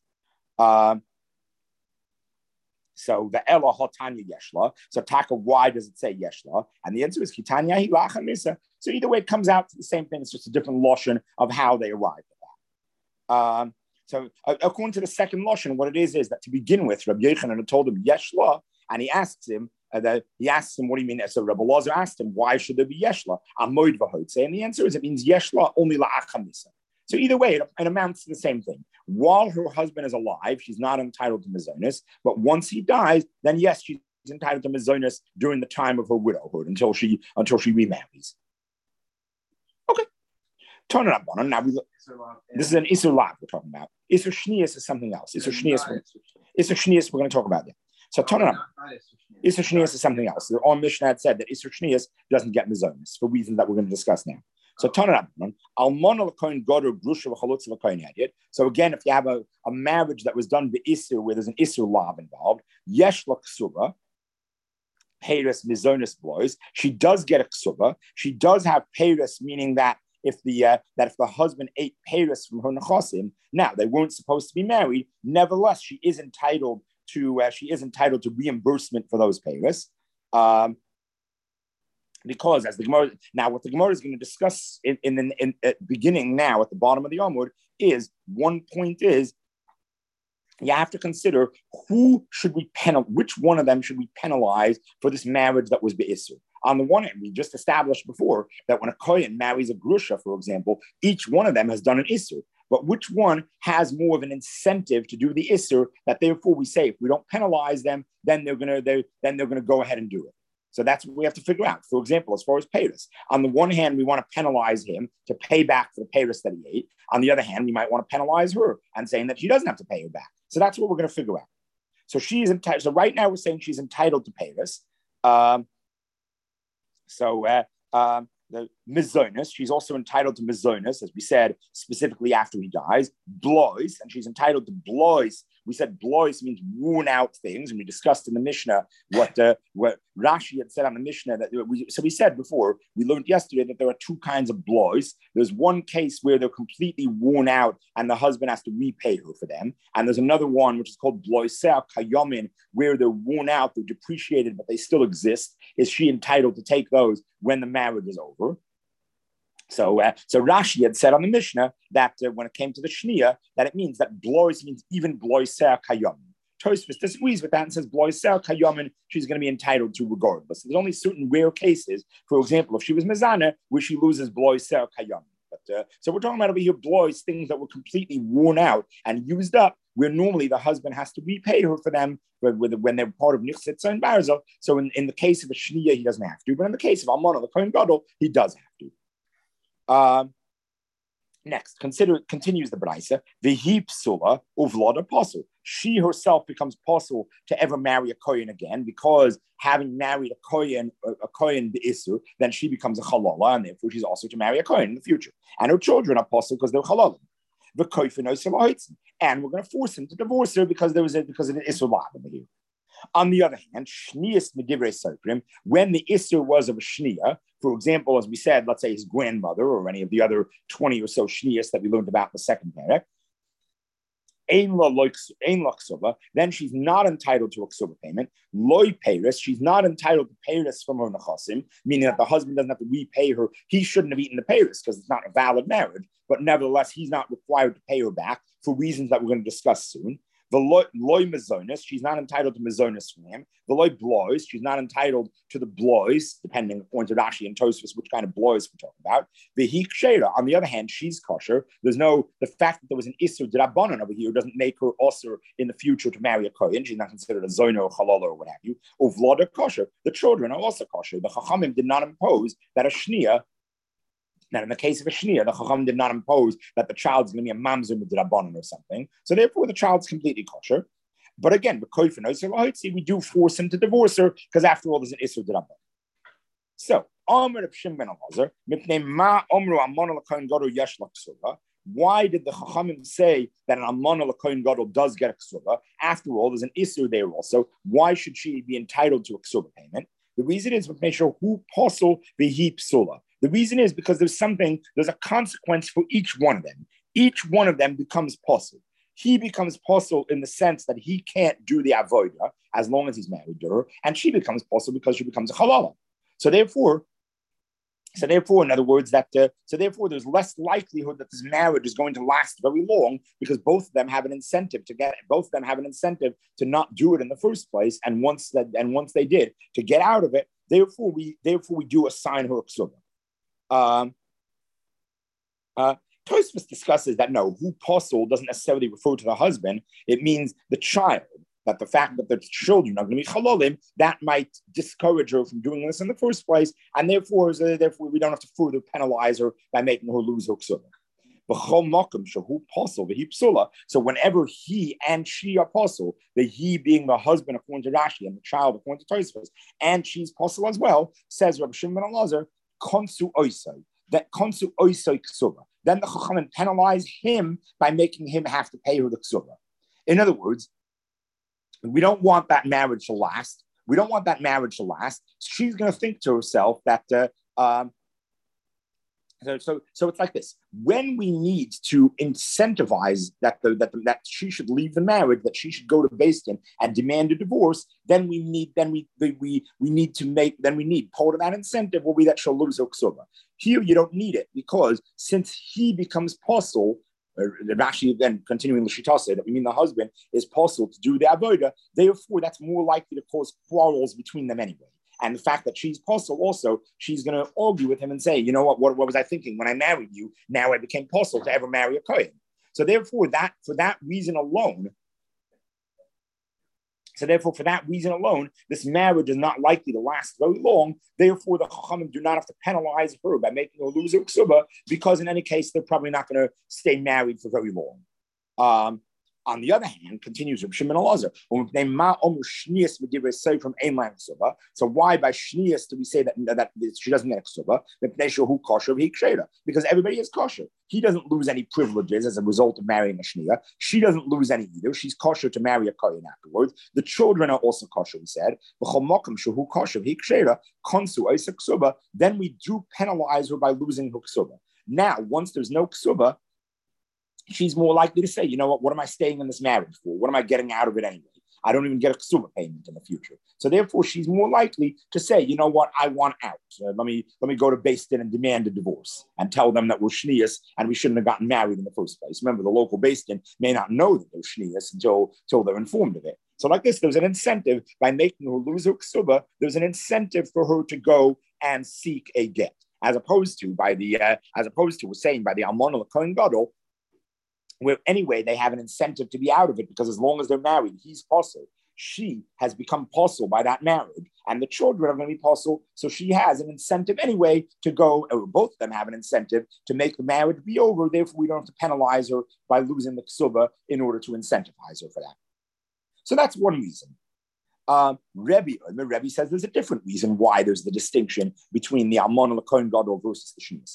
So the Ella Hotanya Yeshla. So Taka, why does it say Yeshla? And the answer is Kitanya Hilachan Misa. So either way, it comes out to the same thing. It's just a different loshon of how they arrived at that. So according to the second loshon, what it is that to begin with, Rabbi Yochanan told him Yeshla, and he asks him, what do you mean? So Rabbi Elazar asked him, why should there be Yeshla? Amoid v'hotze. And the answer is it means Yeshla only la'acham misa. So either way, it amounts to the same thing. While her husband is alive, she's not entitled to mizonis. But once he dies, then yes, she's entitled to mizonis during the time of her widowhood until she remarries. Okay. Turn it up on. Now this is an Isur Lav we're talking about. Isur Shnias is something else. Isur Shnias we're going to talk about it. So turn it up. Isur Shnias is something else. Our Mishnah had said that Isur Shnias doesn't get mizonis for reasons that we're going to discuss now. So turn it up. So again, if you have a marriage that was done by Isur, where there's an Isur Lav involved, Yesh la ksuba, Peiris mizonis boys, she does get a ksuba. She does have Peiris, meaning that if the husband ate Peiris from her nechasim, now they weren't supposed to be married. Nevertheless, she is entitled to reimbursement for those Peiris. Because as the Gemara, now what the Gemara is going to discuss in the beginning now at the bottom of the Amud is one point is you have to consider which one of them should we penalize for this marriage that was be'isur. On the one hand, we just established before that when a kohen marries a grusha, for example, each one of them has done an isur. But which one has more of an incentive to do the isur that therefore we say if we don't penalize them, then they're gonna go ahead and do it. So that's what we have to figure out. For example, as far as Peiris, on the one hand, we want to penalize him to pay back for the Peiris that he ate. On the other hand, we might want to penalize her and saying that she doesn't have to pay her back. So that's what we're going to figure out. So she's entitled. So right now we're saying she's entitled to Peiris. The mizonis, she's also entitled to mizonis, as we said, specifically after he dies. Blois, and she's entitled to blois. We said blois means worn out things, and we discussed in the Mishnah what Rashi had said on the Mishnah. We said before, we learned yesterday that there are two kinds of blois. There's one case where they're completely worn out, and the husband has to repay her for them. And there's another one, which is called bloisea kayomin, where they're worn out, they're depreciated, but they still exist. Is she entitled to take those when the marriage is over? So Rashi had said on the Mishnah that when it came to the Shnia, that it means that blois means even bloisea kayom. Tosfos disagrees with that and says, Bloisel Kayamin, she's going to be entitled to regardless. There's only certain rare cases, for example, if she was Mizana, where she loses Bloisel Kayamin. But so we're talking about over here, blois, things that were completely worn out and used up, where normally the husband has to repay her for them when they're part of Nichsitza and Barzel. So in the case of a Shniya, he doesn't have to. But in the case of Almana, the Kohen Gadol, he does have to. Next, continues the Braisa, V'hi psula uvlad apostle. She herself becomes possible to ever marry a Kohen again, because having married a Kohen b'isur, then she becomes a halala, and therefore she's also to marry a Kohen in the future. And her children are possible because they're halalim. And we're going to force him to divorce her because of the isur over here. On the other hand, Shnias Medivrei Soprim, when the Isser was of a Shniya, for example, as we said, let's say his grandmother or any of the other 20 or so Shnias that we learned about in the second parak, then she's not entitled to a ksuba payment. Loy Paris, she's not entitled to Paris from her nechasim, meaning that the husband doesn't have to repay her. He shouldn't have eaten the Paris because it's not a valid marriage, but nevertheless, he's not required to pay her back for reasons that we're going to discuss soon. The loy mezonis, she's not entitled to mezonis from him. The loy blois, she's not entitled to the blois, depending upon Rashi and Tosfos, which kind of blois we're talking about. The hik shera, on the other hand, she's kosher. The fact that there was an isur d'rabbanan over here doesn't make her osur in the future to marry a kohen. She's not considered a zono or halala or what have you. Or vlada kosher, the children are also kosher. The chachamim did not impose that a shniya. Now, in the case of a shniya, the chacham did not impose that the child's going to be a mamzer with rabbanon or something. So therefore, the child's completely kosher. But again, we do force him to divorce her because after all, there's an isur d'rabbanon. So, why did the chachamim say that an almana l'kohen gadol does get a ksuba? After all, there's an isur there also. Why should she be entitled to a ksuba payment? The reason is make sure who posel v'hi psula. The reason is because there's a consequence for each one of them. Each one of them becomes posel. He becomes posel in the sense that he can't do the avodah as long as he's married to her, and she becomes posel because she becomes a halala. So therefore, in other words, there's less likelihood that this marriage is going to last very long because both of them have an incentive to not do it in the first place, and once they did, to get out of it. Therefore, we do assign her a ksuba. Tosfos discusses that no, who posel doesn't necessarily refer to the husband. It means the child. That the fact that the children are going to be chalolim, that might discourage her from doing this in the first place, and therefore we don't have to further penalize her by making her lose her ksuba. So whenever he and she are posel, the he being the husband according to Rashi and the child according to Tosfos, and she's posel as well, says Rabbi Shimon ben Elazar, konsu oisai, that konsu oisai ksuba. Then the chachamim penalize him by making him have to pay her the ksuba. In other words, we don't want that marriage to last. She's going to think to herself that. So it's like this: when we need to incentivize that she should leave the marriage, that she should go to Beis Din and demand a divorce, then we need part of that incentive will be that she'll lose her ksuba. Here you don't need it because since he becomes posel. Rashi then continuing the shitase that we mean the husband is possible to do the avodah. Therefore, that's more likely to cause quarrels between them anyway. And the fact that she's possible also, she's going to argue with him and say, you know what was I thinking when I married you? Now I became possible to ever marry a kohen. So therefore, for that reason alone, this marriage is not likely to last very long. Therefore, the chachamim do not have to penalize her by making her lose her ksuba, because in any case, they're probably not going to stay married for very long. On the other hand, continues Reb Shimon Elazar, so why by shnias do we say that she doesn't get a ksuba? Because everybody is kosher. He doesn't lose any privileges as a result of marrying a shniya. She doesn't lose any either. She's kosher to marry a kohen afterwards. The children are also kosher, we said. Then we do penalize her by losing her ksuba. Now, once there's no ksuba, she's more likely to say, you know what am I staying in this marriage for? What am I getting out of it anyway? I don't even get a ksuba payment in the future. So therefore, she's more likely to say, you know what, I want out. Let me go to Beis Din and demand a divorce and tell them that we're shnias and we shouldn't have gotten married in the first place. Remember, the local Beis Din may not know that they're shnias until they're informed of it. So like this, there's an incentive by making her lose her ksuba. There's an incentive for her to go and seek a get, as opposed to we're saying by the Almon or Kohen Gadol, where anyway they have an incentive to be out of it because as long as they're married, he's possible. She has become possible by that marriage, and the children are going to be possible. So she has an incentive anyway to go, or both of them have an incentive to make the marriage be over. Therefore, we don't have to penalize her by losing the ksuba in order to incentivize her for that. So that's one reason. Rebbe says there's a different reason why there's the distinction between the Almon and the Kohen Gadol versus the Shnius.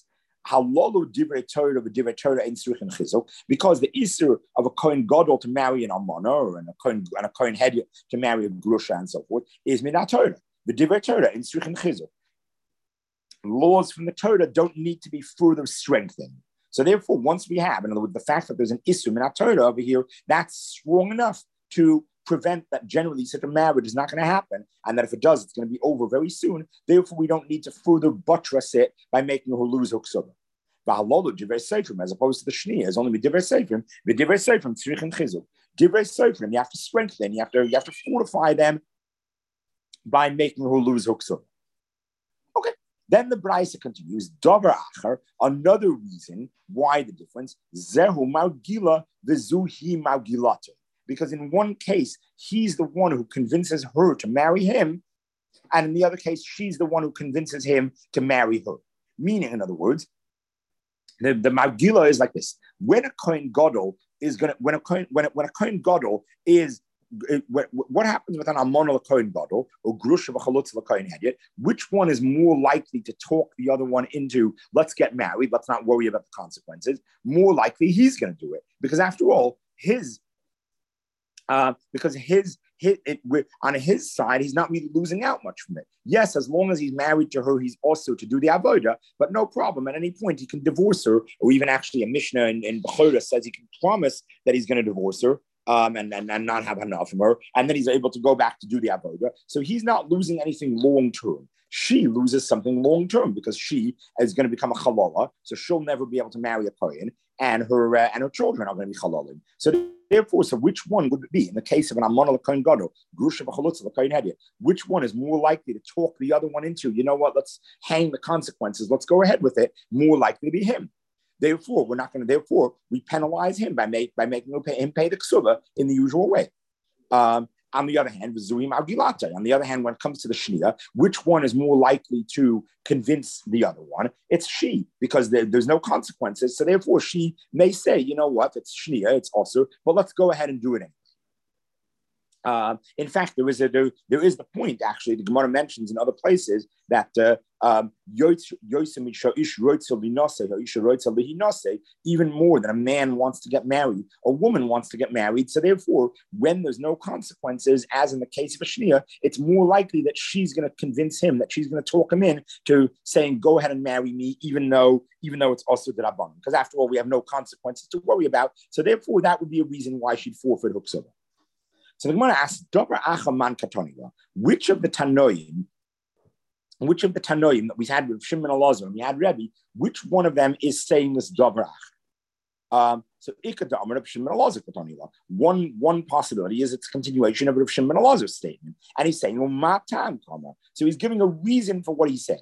Because the Isur of a Kohen Gadol to marry an Almana and a Kohen Hedya to marry a Grusha and so forth is Minat Torah. The Divrei Torah in Tzrichin Chizuk. Laws from the Torah don't need to be further strengthened. So therefore, once we have, in other words, the fact that there's an Isur Minat Torah over here, that's strong enough to prevent that generally such a marriage is not going to happen, and that if it does, it's going to be over very soon. Therefore, we don't need to further buttress it by making her lose her ksuba. As opposed to the shnia, is only divrei seifrim. The divrei seifrim tzrichin chizuk. Divrei seifrim, you have to strengthen, you have to fortify them by making her lose her ksuba. Okay. Then the Brisa continues. Davar acher, another reason why the difference. Zehu margila v'zuhi margilato. Because in one case, he's the one who convinces her to marry him, and in the other case, she's the one who convinces him to marry her. Meaning, in other words, the Magila is like this: when a Kohen Gadol is going to, when a Kohen Gadol is, what happens with an Almon or Kohen Gadol or Grush of a Chalutz of a Kohen Hedyot? Which one is more likely to talk the other one into let's get married, let's not worry about the consequences? More likely, he's going to do it because after all, on his side, he's not really losing out much from it. Yes, as long as he's married to her, he's also to do the avodah, but no problem. At any point, he can divorce her, or even actually a Mishnah in Bechorah says he can promise that he's going to divorce her and not have enough from her, and then he's able to go back to do the avodah. So he's not losing anything long term. She loses something long term because she is going to become a chalala, so she'll never be able to marry a kohen, and her children are going to be chalalim. So therefore, which one would it be in the case of an Almon or Kohen Gadol, Grusha v'chalutz of a Kohen Hedyot? Which one is more likely to talk the other one into? You know what? Let's hang the consequences. Let's go ahead with it. More likely to be him. Therefore, we're not going to. Therefore, we penalize him by making him pay the ksuba in the usual way. On the other hand, on the other hand, when it comes to the shnia, which one is more likely to convince the other one? It's she, because there's no consequences. So therefore, she may say, you know what, it's shnia, it's also, but let's go ahead and do it anyway. In fact, there is the point, actually, the Gemara mentions in other places that even more than a man wants to get married, a woman wants to get married. So therefore, when there's no consequences, as in the case of a shnia, it's more likely that she's going to convince him, that she's going to talk him in to saying, go ahead and marry me, even though it's also the Rabban. Because after all, we have no consequences to worry about. So therefore, that would be a reason why she'd forfeit her ksuba. So the Gemara asks, which of the Tanoim that we had with Shimon Elazar and we had Rebbe, which one of them is saying this Davar Ach? So one possibility is it's continuation of Rav Shimon Elazar's statement, and he's saying, so he's giving a reason for what he said.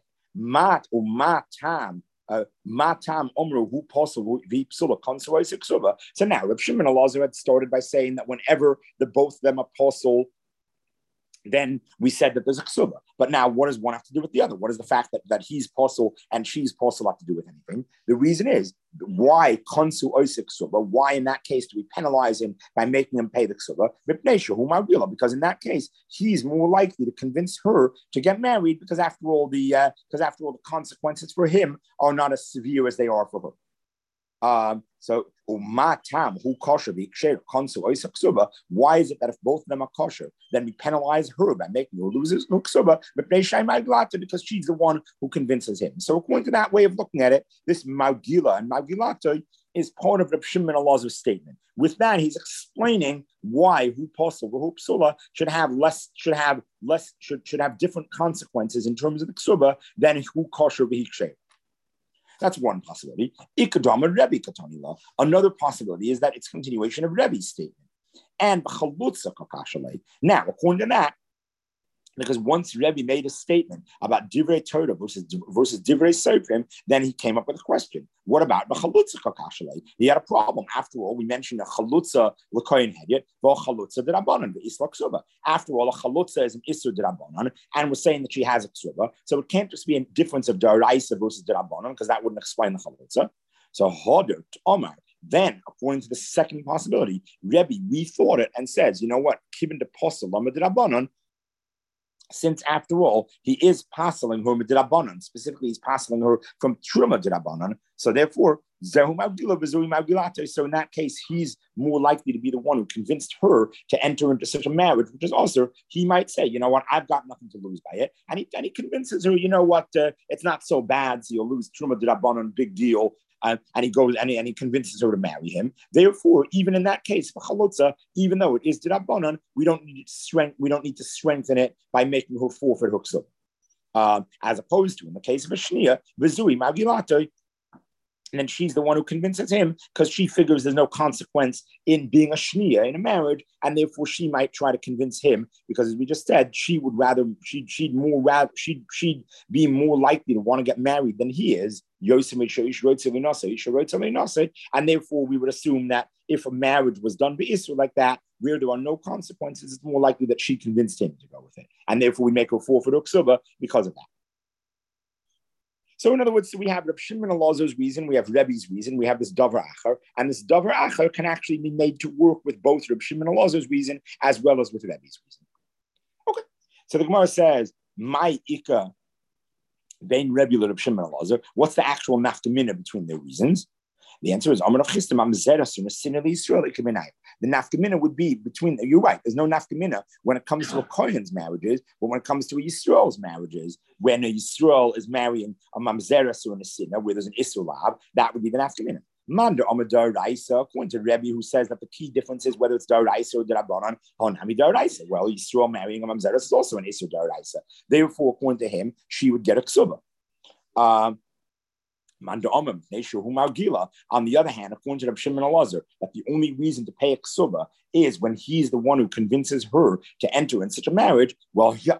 Matam Omru who possible vipsula consular. So now Reb Shimon Elazar had started by saying that whenever the both of them apostle, then we said that there's a ksuba. But now, what does one have to do with the other? What does the fact that he's apostle and she's apostle have to do with anything? The reason is why konsu oisik ksuba. Why in that case do we penalize him by making him pay the ksuba? Because in that case he's more likely to convince her to get married because after all the consequences for him are not as severe as they are for her. So umatam who kosher v'ikshir konsu oisik ksuba. Why is it that if both of them are kosher, then we penalize her by making her lose his ksuba? But because she's the one who convinces him. So according to that way of looking at it, this Magila and Magilata is part of Reb Shimon Elazar's statement. With that, he's explaining why who possible who psula should have different consequences in terms of the ksuba than who kosher v'ikshir. That's one possibility. Another possibility is that it's continuation of Rebbe's statement. And now, according to that, because once Rebbe made a statement about Divrei Torah versus Divrei Sofrim, then he came up with a question. What about the Chalutza Kakashalei? He had a problem. After all, we mentioned a Chalutza L'koyin Hedyot, v'o Chalutza D'Rabbanan, v'Isla Ksuba. After all, a Chalutza is an Isur D'Rabbanan, and we're saying that she has a Ksuba. So it can't just be a difference of D'Oraisa versus D'Rabbanan, because that wouldn't explain the Chalutza. So Hodot Omar. Then, according to the second possibility, Rebbe rethought it and says, you know what? Kibin de Posel Lama D'Rabbanan. Since, after all, he is passing her midrabanan, specifically he's passing her from truma midrabanan. So therefore, so in that case, he's more likely to be the one who convinced her to enter into such a marriage, which is also, he might say, you know what, I've got nothing to lose by it. And he convinces her, you know what, it's not so bad, so you'll lose truma midrabanan, big deal. And he goes and he convinces her to marry him. Therefore, even in that case, for chalutza, even though it is d'Rabbanan, we don't need to strengthen it by making her forfeit her ksuba. As opposed to in the case of a shnia, v'zui magilato, and then she's the one who convinces him because she figures there's no consequence in being a shnia in a marriage, and therefore she might try to convince him because, as we just said, she'd be more likely to want to get married than he is. And therefore we would assume that if a marriage was done by Israel like that, where there are no consequences, it's more likely that she convinced him to go with it. And therefore we make her forfeit uksuba because of that. So in other words, we have Reb Shimon Elazar's reason, we have Rebbe's reason, we have this Davar Acher, and this Davar Acher can actually be made to work with both Reb Shimon Elazar's reason as well as with Rebbe's reason. Okay, so the Gemara says, "My Ika Bein Rebbe Reb Shimon Elazar." What's the actual nafkamina between their reasons? The answer is Amar Chistam Amzeras and Sinah Israel. The nafkamina would be between. You're right. There's no nafkamina when it comes to a Kohen's marriages, but when it comes to a Yisrael's marriages, when a Yisrael is marrying a Mamzeras or a Sinah, where there's an Israel, that would be the nafkamina. Manda Amadar Raisa, according to Rebbe, who says that the key difference is whether it's Daraisa or Darabanan on Hamidar Raisa. Well, Yisrael marrying a Mamzeras is also an Isra Daraisa. Therefore, according to him, she would get a ksuba. On the other hand, according to Reb Shimon Elazar, that the only reason to pay a ksuba is when he's the one who convinces her to enter in such a marriage. Well, here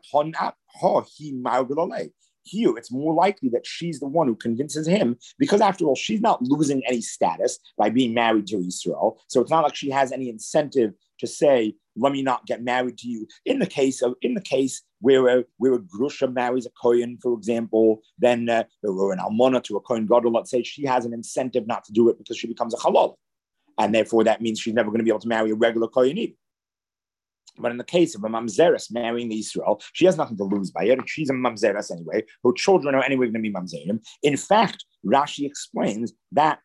it's more likely that she's the one who convinces him, because after all, she's not losing any status by being married to Israel. So it's not like she has any incentive to say, let me not get married to you. In the case where a grusha marries a kohen, for example, then or an almana to a kohen gadol, let's say, she has an incentive not to do it because she becomes a halal, and therefore that means she's never going to be able to marry a regular kohen either. But in the case of a mamzeres marrying the Israel, she has nothing to lose by it. She's a mamzeres anyway. Her children are anyway going to be mamzerim. In fact, Rashi explains that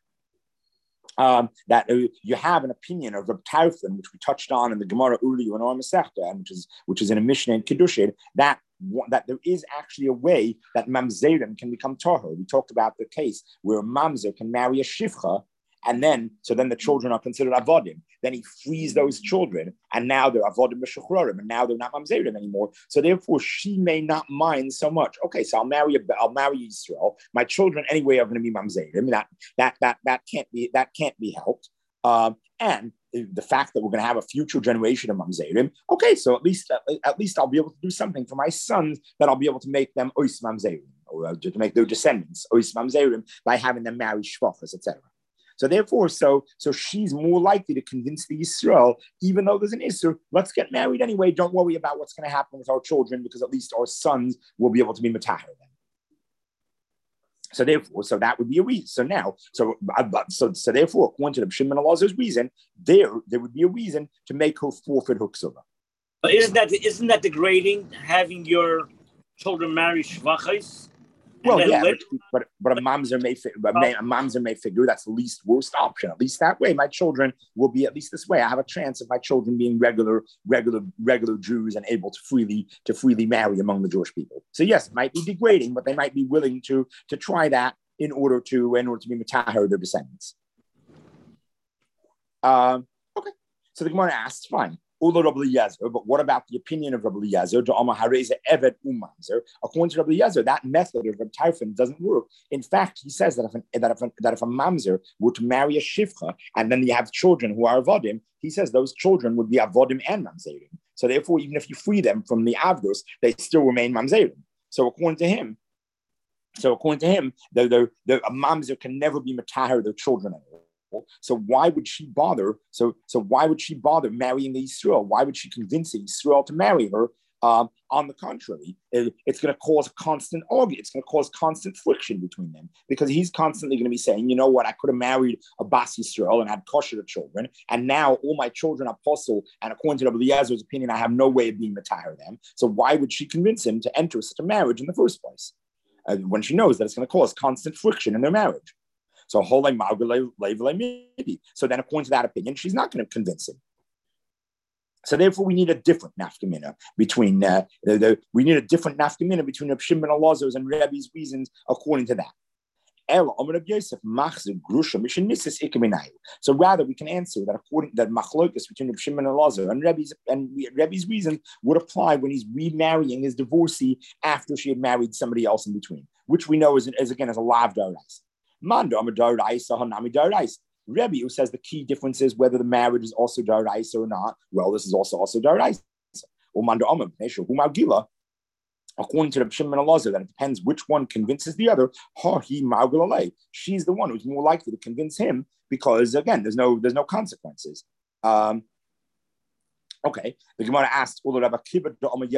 you have an opinion of Reb Tarfon, which we touched on in the Gemara Uli and Or Masechta, which is in a Mishnah in Kiddushin, that there is actually a way that mamzerim can become tahor. We talked about the case where a mamzer can marry a shivcha, and then the children are considered avodim. Then he frees those children, and now they're avodim b'shuchrorim, and now they're not mamzerim anymore. So therefore, she may not mind so much. Okay, so I'll marry Yisrael. My children anyway are going to be mamzerim. That can't be helped. And the fact that we're going to have a future generation of mamzerim. Okay, so at least I'll be able to do something for my sons that I'll be able to make them ois mamzerim, or to make their descendants ois mamzerim by having them marry shvachas, etc. So therefore, so she's more likely to convince the Yisrael, even though there's an Isser, let's get married anyway. Don't worry about what's going to happen with our children, because at least our sons will be able to be mataher then. So therefore, that would be a reason. So therefore, according to the Shimon Elazar's reason, there would be a reason to make her forfeit her ksuba. But isn't that degrading, having your children marry shvachos? Well, yeah, but a mamzer may figure that's the least worst option. At least that way, my children will be at least this way. I have a chance of my children being regular Jews and able to freely marry among the Jewish people. So yes, it might be degrading, but they might be willing to try that in order to be mataher their descendants. Okay, so the Gemara asks, fine. Ula Rabbi Eliezer, but what about the opinion of Rabbi Eliezer? According to Rabbi Eliezer, that method of Rabbi Tarfon doesn't work. In fact, he says that if a mamzer were to marry a shivcha and then you have children who are avodim, he says those children would be avodim and mamzerim. So therefore, even if you free them from the avdos, they still remain mamzerim. So according to him, a mamzer can never be matahar their children anymore. So why would she bother? So why would she bother marrying the Yisrael? Why would she convince the Yisrael to marry her? On the contrary, it's going to cause constant argument. It's going to cause constant friction between them because he's constantly going to be saying, you know what, I could have married a Bas Yisrael and had kosher children, and now all my children are apostle, and according to Rabbi Eliezer's opinion, I have no way of being matahar them. So why would she convince him to enter such a marriage in the first place when she knows that it's going to cause constant friction in their marriage? So then, according to that opinion, she's not going to convince him. So therefore, we need a different nafkamina between we need a different nafkamina between Reb Shimon Elazar's and Rebbe's reasons according to that. So rather, we can answer that according that machlokas between Reb Shimon Elazar and Rebbe's reasons would apply when he's remarrying his divorcee after she had married somebody else in between, which we know is again as a lav d'oraisa. Rebbe, who says the key difference is whether the marriage is also d'oraisa or not. Well, this is also d'oraisa. According to Reb Shimon Elazar, that it depends which one convinces the other. She's the one who's more likely to convince him because again, there's no consequences. Okay, the Gemara asked, what about according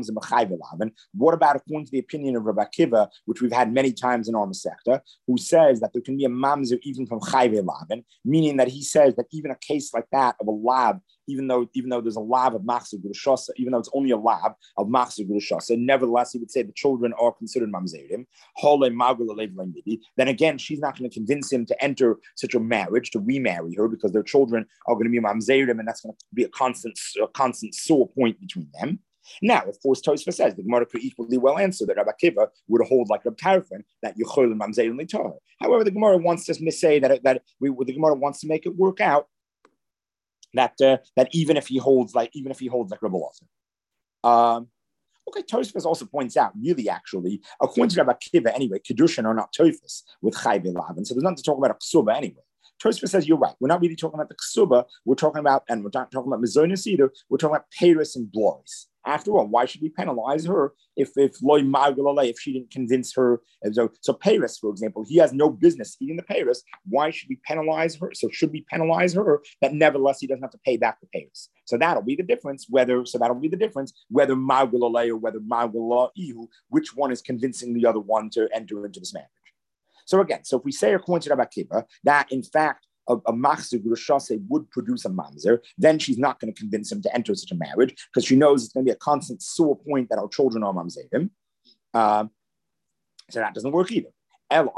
to the opinion of Rabbi Akiva, which we've had many times in our Masechta, who says that there can be a mamzer even from chayve laven, meaning that he says that even a case like that of a lab, even though there's a lab of machzor g'ushasa, even though it's only a lab of machzor g'ushasa, nevertheless he would say the children are considered mamzerim. Then again, she's not going to convince him to enter such a marriage, to remarry her, because their children are going to be mamzerim, and that's going to be a constant sore point between them. Now, of course, Tosfos says the Gemara could equally well answer that Rabbi Akiva would hold like Rabbi Tarfon that Yechol and Mamzerim Litar. However, the Gemara wants to say that the Gemara wants to make it work out that even if he holds like Rabbi Elazar. Okay, Tosfos also points out, really, actually, according to Rabbi Akiva, anyway, Kedushin are not Tosfos with Chayve Lavan, so there's nothing to talk about a Ksuba anyway. Tosfos says you're right. We're not really talking about the Ksuba. We're talking about, and we're not talking about Mazonis either. We're talking about Paris and Blois. After all, why should we penalize her if Loy Margalale, if she didn't convince her? So Paris, for example, he has no business eating the Paris. Why should we penalize her? So should we penalize her that nevertheless he doesn't have to pay back the Paris? So that'll be the difference. Whether Margalale or whether Margalaihu, which one is convincing the other one to enter into this marriage? So again, if we say according to Rabbi Akiva that in fact a machzor g'ushasa would produce a mamzer, then she's not going to convince him to enter such a marriage because she knows it's going to be a constant sore point that our children are mamzerim. So that doesn't work either. The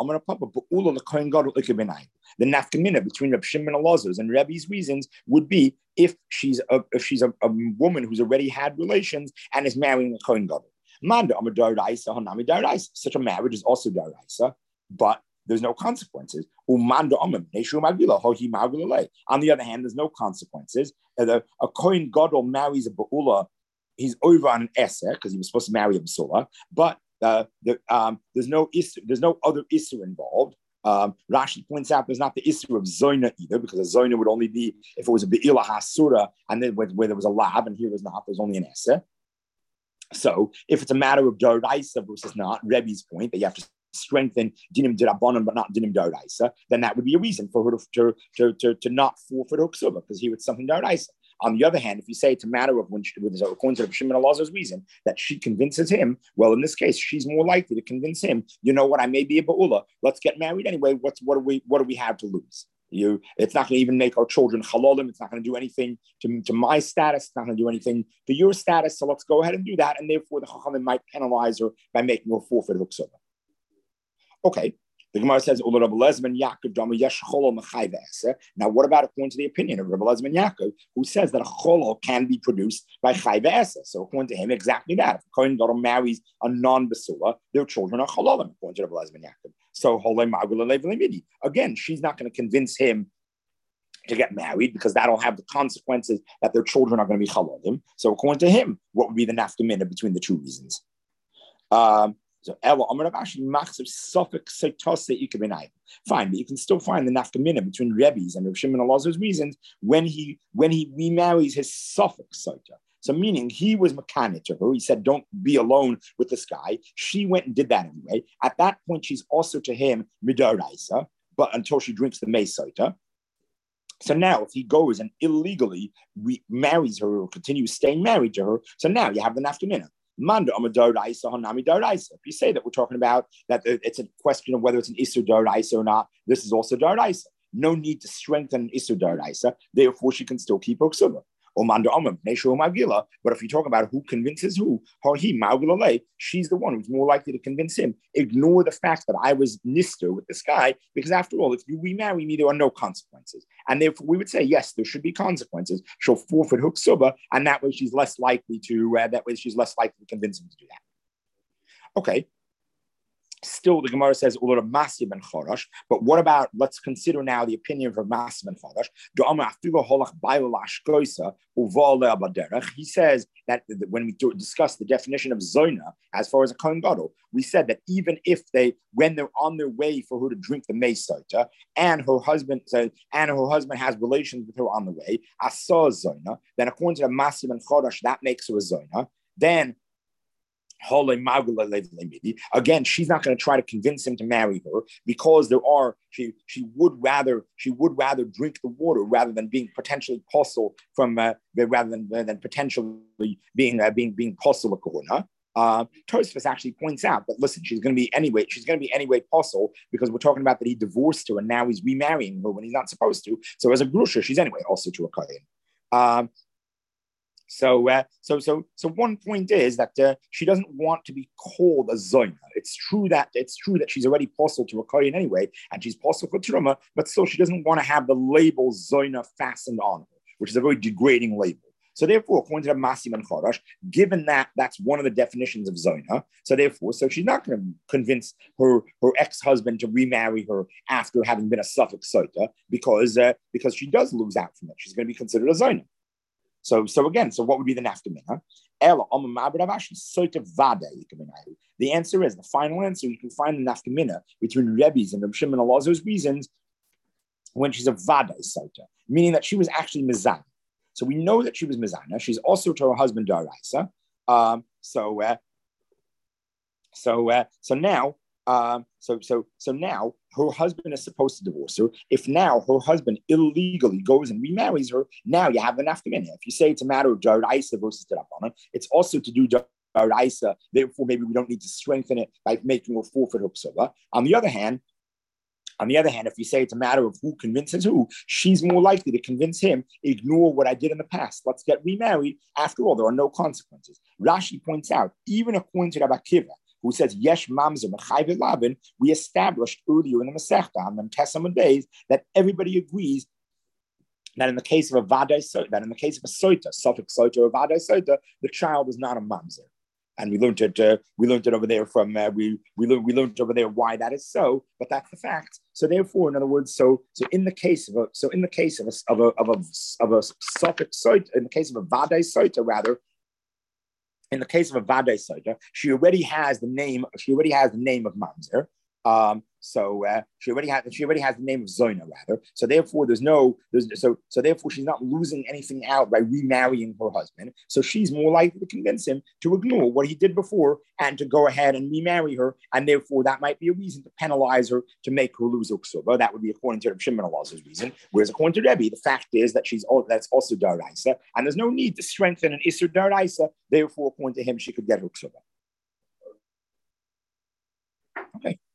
nafkamina between Reb Shimon Elazar's and Rebbe's reasons would be if she's a woman who's already had relations and is marrying a kohen gadol. Such a marriage is also d'oraisa, but there's no consequences. On the other hand, there's no consequences. A kohen gadol marries a ba'ula, he's over on an eser because he was supposed to marry a basula, but there's no other isser involved. Rashi points out there's not the isser of zoina either, because a zoina would only be if it was a be'ilah hasura and then where there was a lab, and here was not. There's only an eser. So if it's a matter of d'oraisa versus not, Rebbe's point that you have to strengthen dinim d'rabbanan but not dinim d'oraisa, then that would be a reason for her to not forfeit her ksuba because he would something d'oraisa. On the other hand, if you say it's a matter of according to Shimon Elazar's reason that she convinces him, well, in this case, she's more likely to convince him. You know what? I may be a ba'ula. Let's get married anyway. What do we have to lose? It's not going to even make our children halalim. It's not going to do anything to my status. It's not going to do anything to your status. So let's go ahead and do that. And therefore, the chachamim might penalize her by making her forfeit her ksuba. Okay, the Gemara says, now what about according to the opinion of Rabbi Elazar ben Yaakov, who says that a cholol can be produced by chayve esa? So according to him, exactly that. If a kohen gadol marries a non-basula, their children are chololim, according to Rabbi Elazar ben Yaakov. So again, she's not going to convince him to get married because that'll have the consequences that their children are going to be chalolim. So according to him, what would be the nafkamina between the two reasons? So Ella Amar Rashi machzir sofek seitose ikabinai. Fine, but you can still find the nafkamina between Rebbe's and Rav Shimon Elazar's reasons when he remarries his sofek saita. So meaning he was mechanic to her. He said, don't be alone with this guy. She went and did that anyway. At that point, she's also to him midaraisa, but until she drinks the mesaita. So now if he goes and illegally marries her or continues staying married to her, so now you have the nafkamina. If you say that we're talking about that it's a question of whether it's an Isur Daraisa or not, this is also Daraisa. No need to strengthen Isur Daraisa, therefore she can still keep her ksuba. But if you talk about who convinces who, she's the one who's more likely to convince him. Ignore the fact that I was nister with this guy, because after all, if you remarry me, there are no consequences. And therefore we would say, yes, there should be consequences. She'll forfeit her ksuba, and that way she's less likely to convince him to do that. Okay. Still, the Gemara says Ulur Masya ben Chorash. But what about? Let's consider now the opinion of Masya ben Chorash. He says that when we discuss the definition of Zoina as far as a Kohen Gadol, we said that even if when they're on their way for her to drink the Mesaita, and her husband has relations with her on the way, Asa Zoina, then according to the Masya ben Chorash, that makes her a Zoina. Then again, she's not going to try to convince him to marry her because she would rather drink the water rather than being potentially possible from rather than potentially being possible a kahuna. Tosfos actually points out that listen, she's going to be anyway possible because we're talking about that he divorced her and now he's remarrying her when he's not supposed to. So as a grusha, she's anyway also to a kohen. So one point is that she doesn't want to be called a zoina. It's true that she's already possible to a kohen anyway, and she's possible for truma, but still she doesn't want to have the label zoina fastened on her, which is a very degrading label. So therefore, according to the Masya ben Chorash, given that that's one of the definitions of zoina, so she's not going to convince her ex-husband to remarry her after having been a suffolk soita because she does lose out from it. She's going to be considered a zoina. So what would be the nafkamina? The answer is, the final answer, you can find the nafkamina between Rebbe's and Reb Shimon Elazar's reasons when she's a vadai saita, meaning that she was actually mizana. So we know that she was mizana. She's also to her husband daraisa. So now her husband is supposed to divorce her. If now her husband illegally goes and remarries her, now you have the nafkamina. If you say it's a matter of daraisa versus derabbanan, it's also to do daraisa. Therefore, maybe we don't need to strengthen it by making her forfeit her psuba. On the other hand, if you say it's a matter of who convinces who, she's more likely to convince him, ignore what I did in the past. Let's get remarried. After all, there are no consequences. Rashi points out, even according to Rabbi Akiva, who says, Yesh Mamzer Mechayve Labin, we established earlier in the Masechta on the Testament days that everybody agrees that in the case of a Vadai Soita, suffix Soita or Vadai Soita, the child is not a Mamzer. And we learned it over there from we learned over there why that is so, but that's the fact. So therefore, in other words, so in the case of a suffix soita, in the case of a vadai soita, rather, in the case of a vadai soita, she already has the name of mamzer. She already has the name of Zoina, rather. So therefore, therefore she's not losing anything out by remarrying her husband. So she's more likely to convince him to ignore what he did before and to go ahead and remarry her. And therefore, that might be a reason to penalize her to make her lose her ksuba. That would be according to Reb Shimon Elazar's reason. Whereas according to Rebbe, the fact is that that's also daraisa, and there's no need to strengthen an isur daraisa. Therefore, according to him, she could get her ksuba. Okay.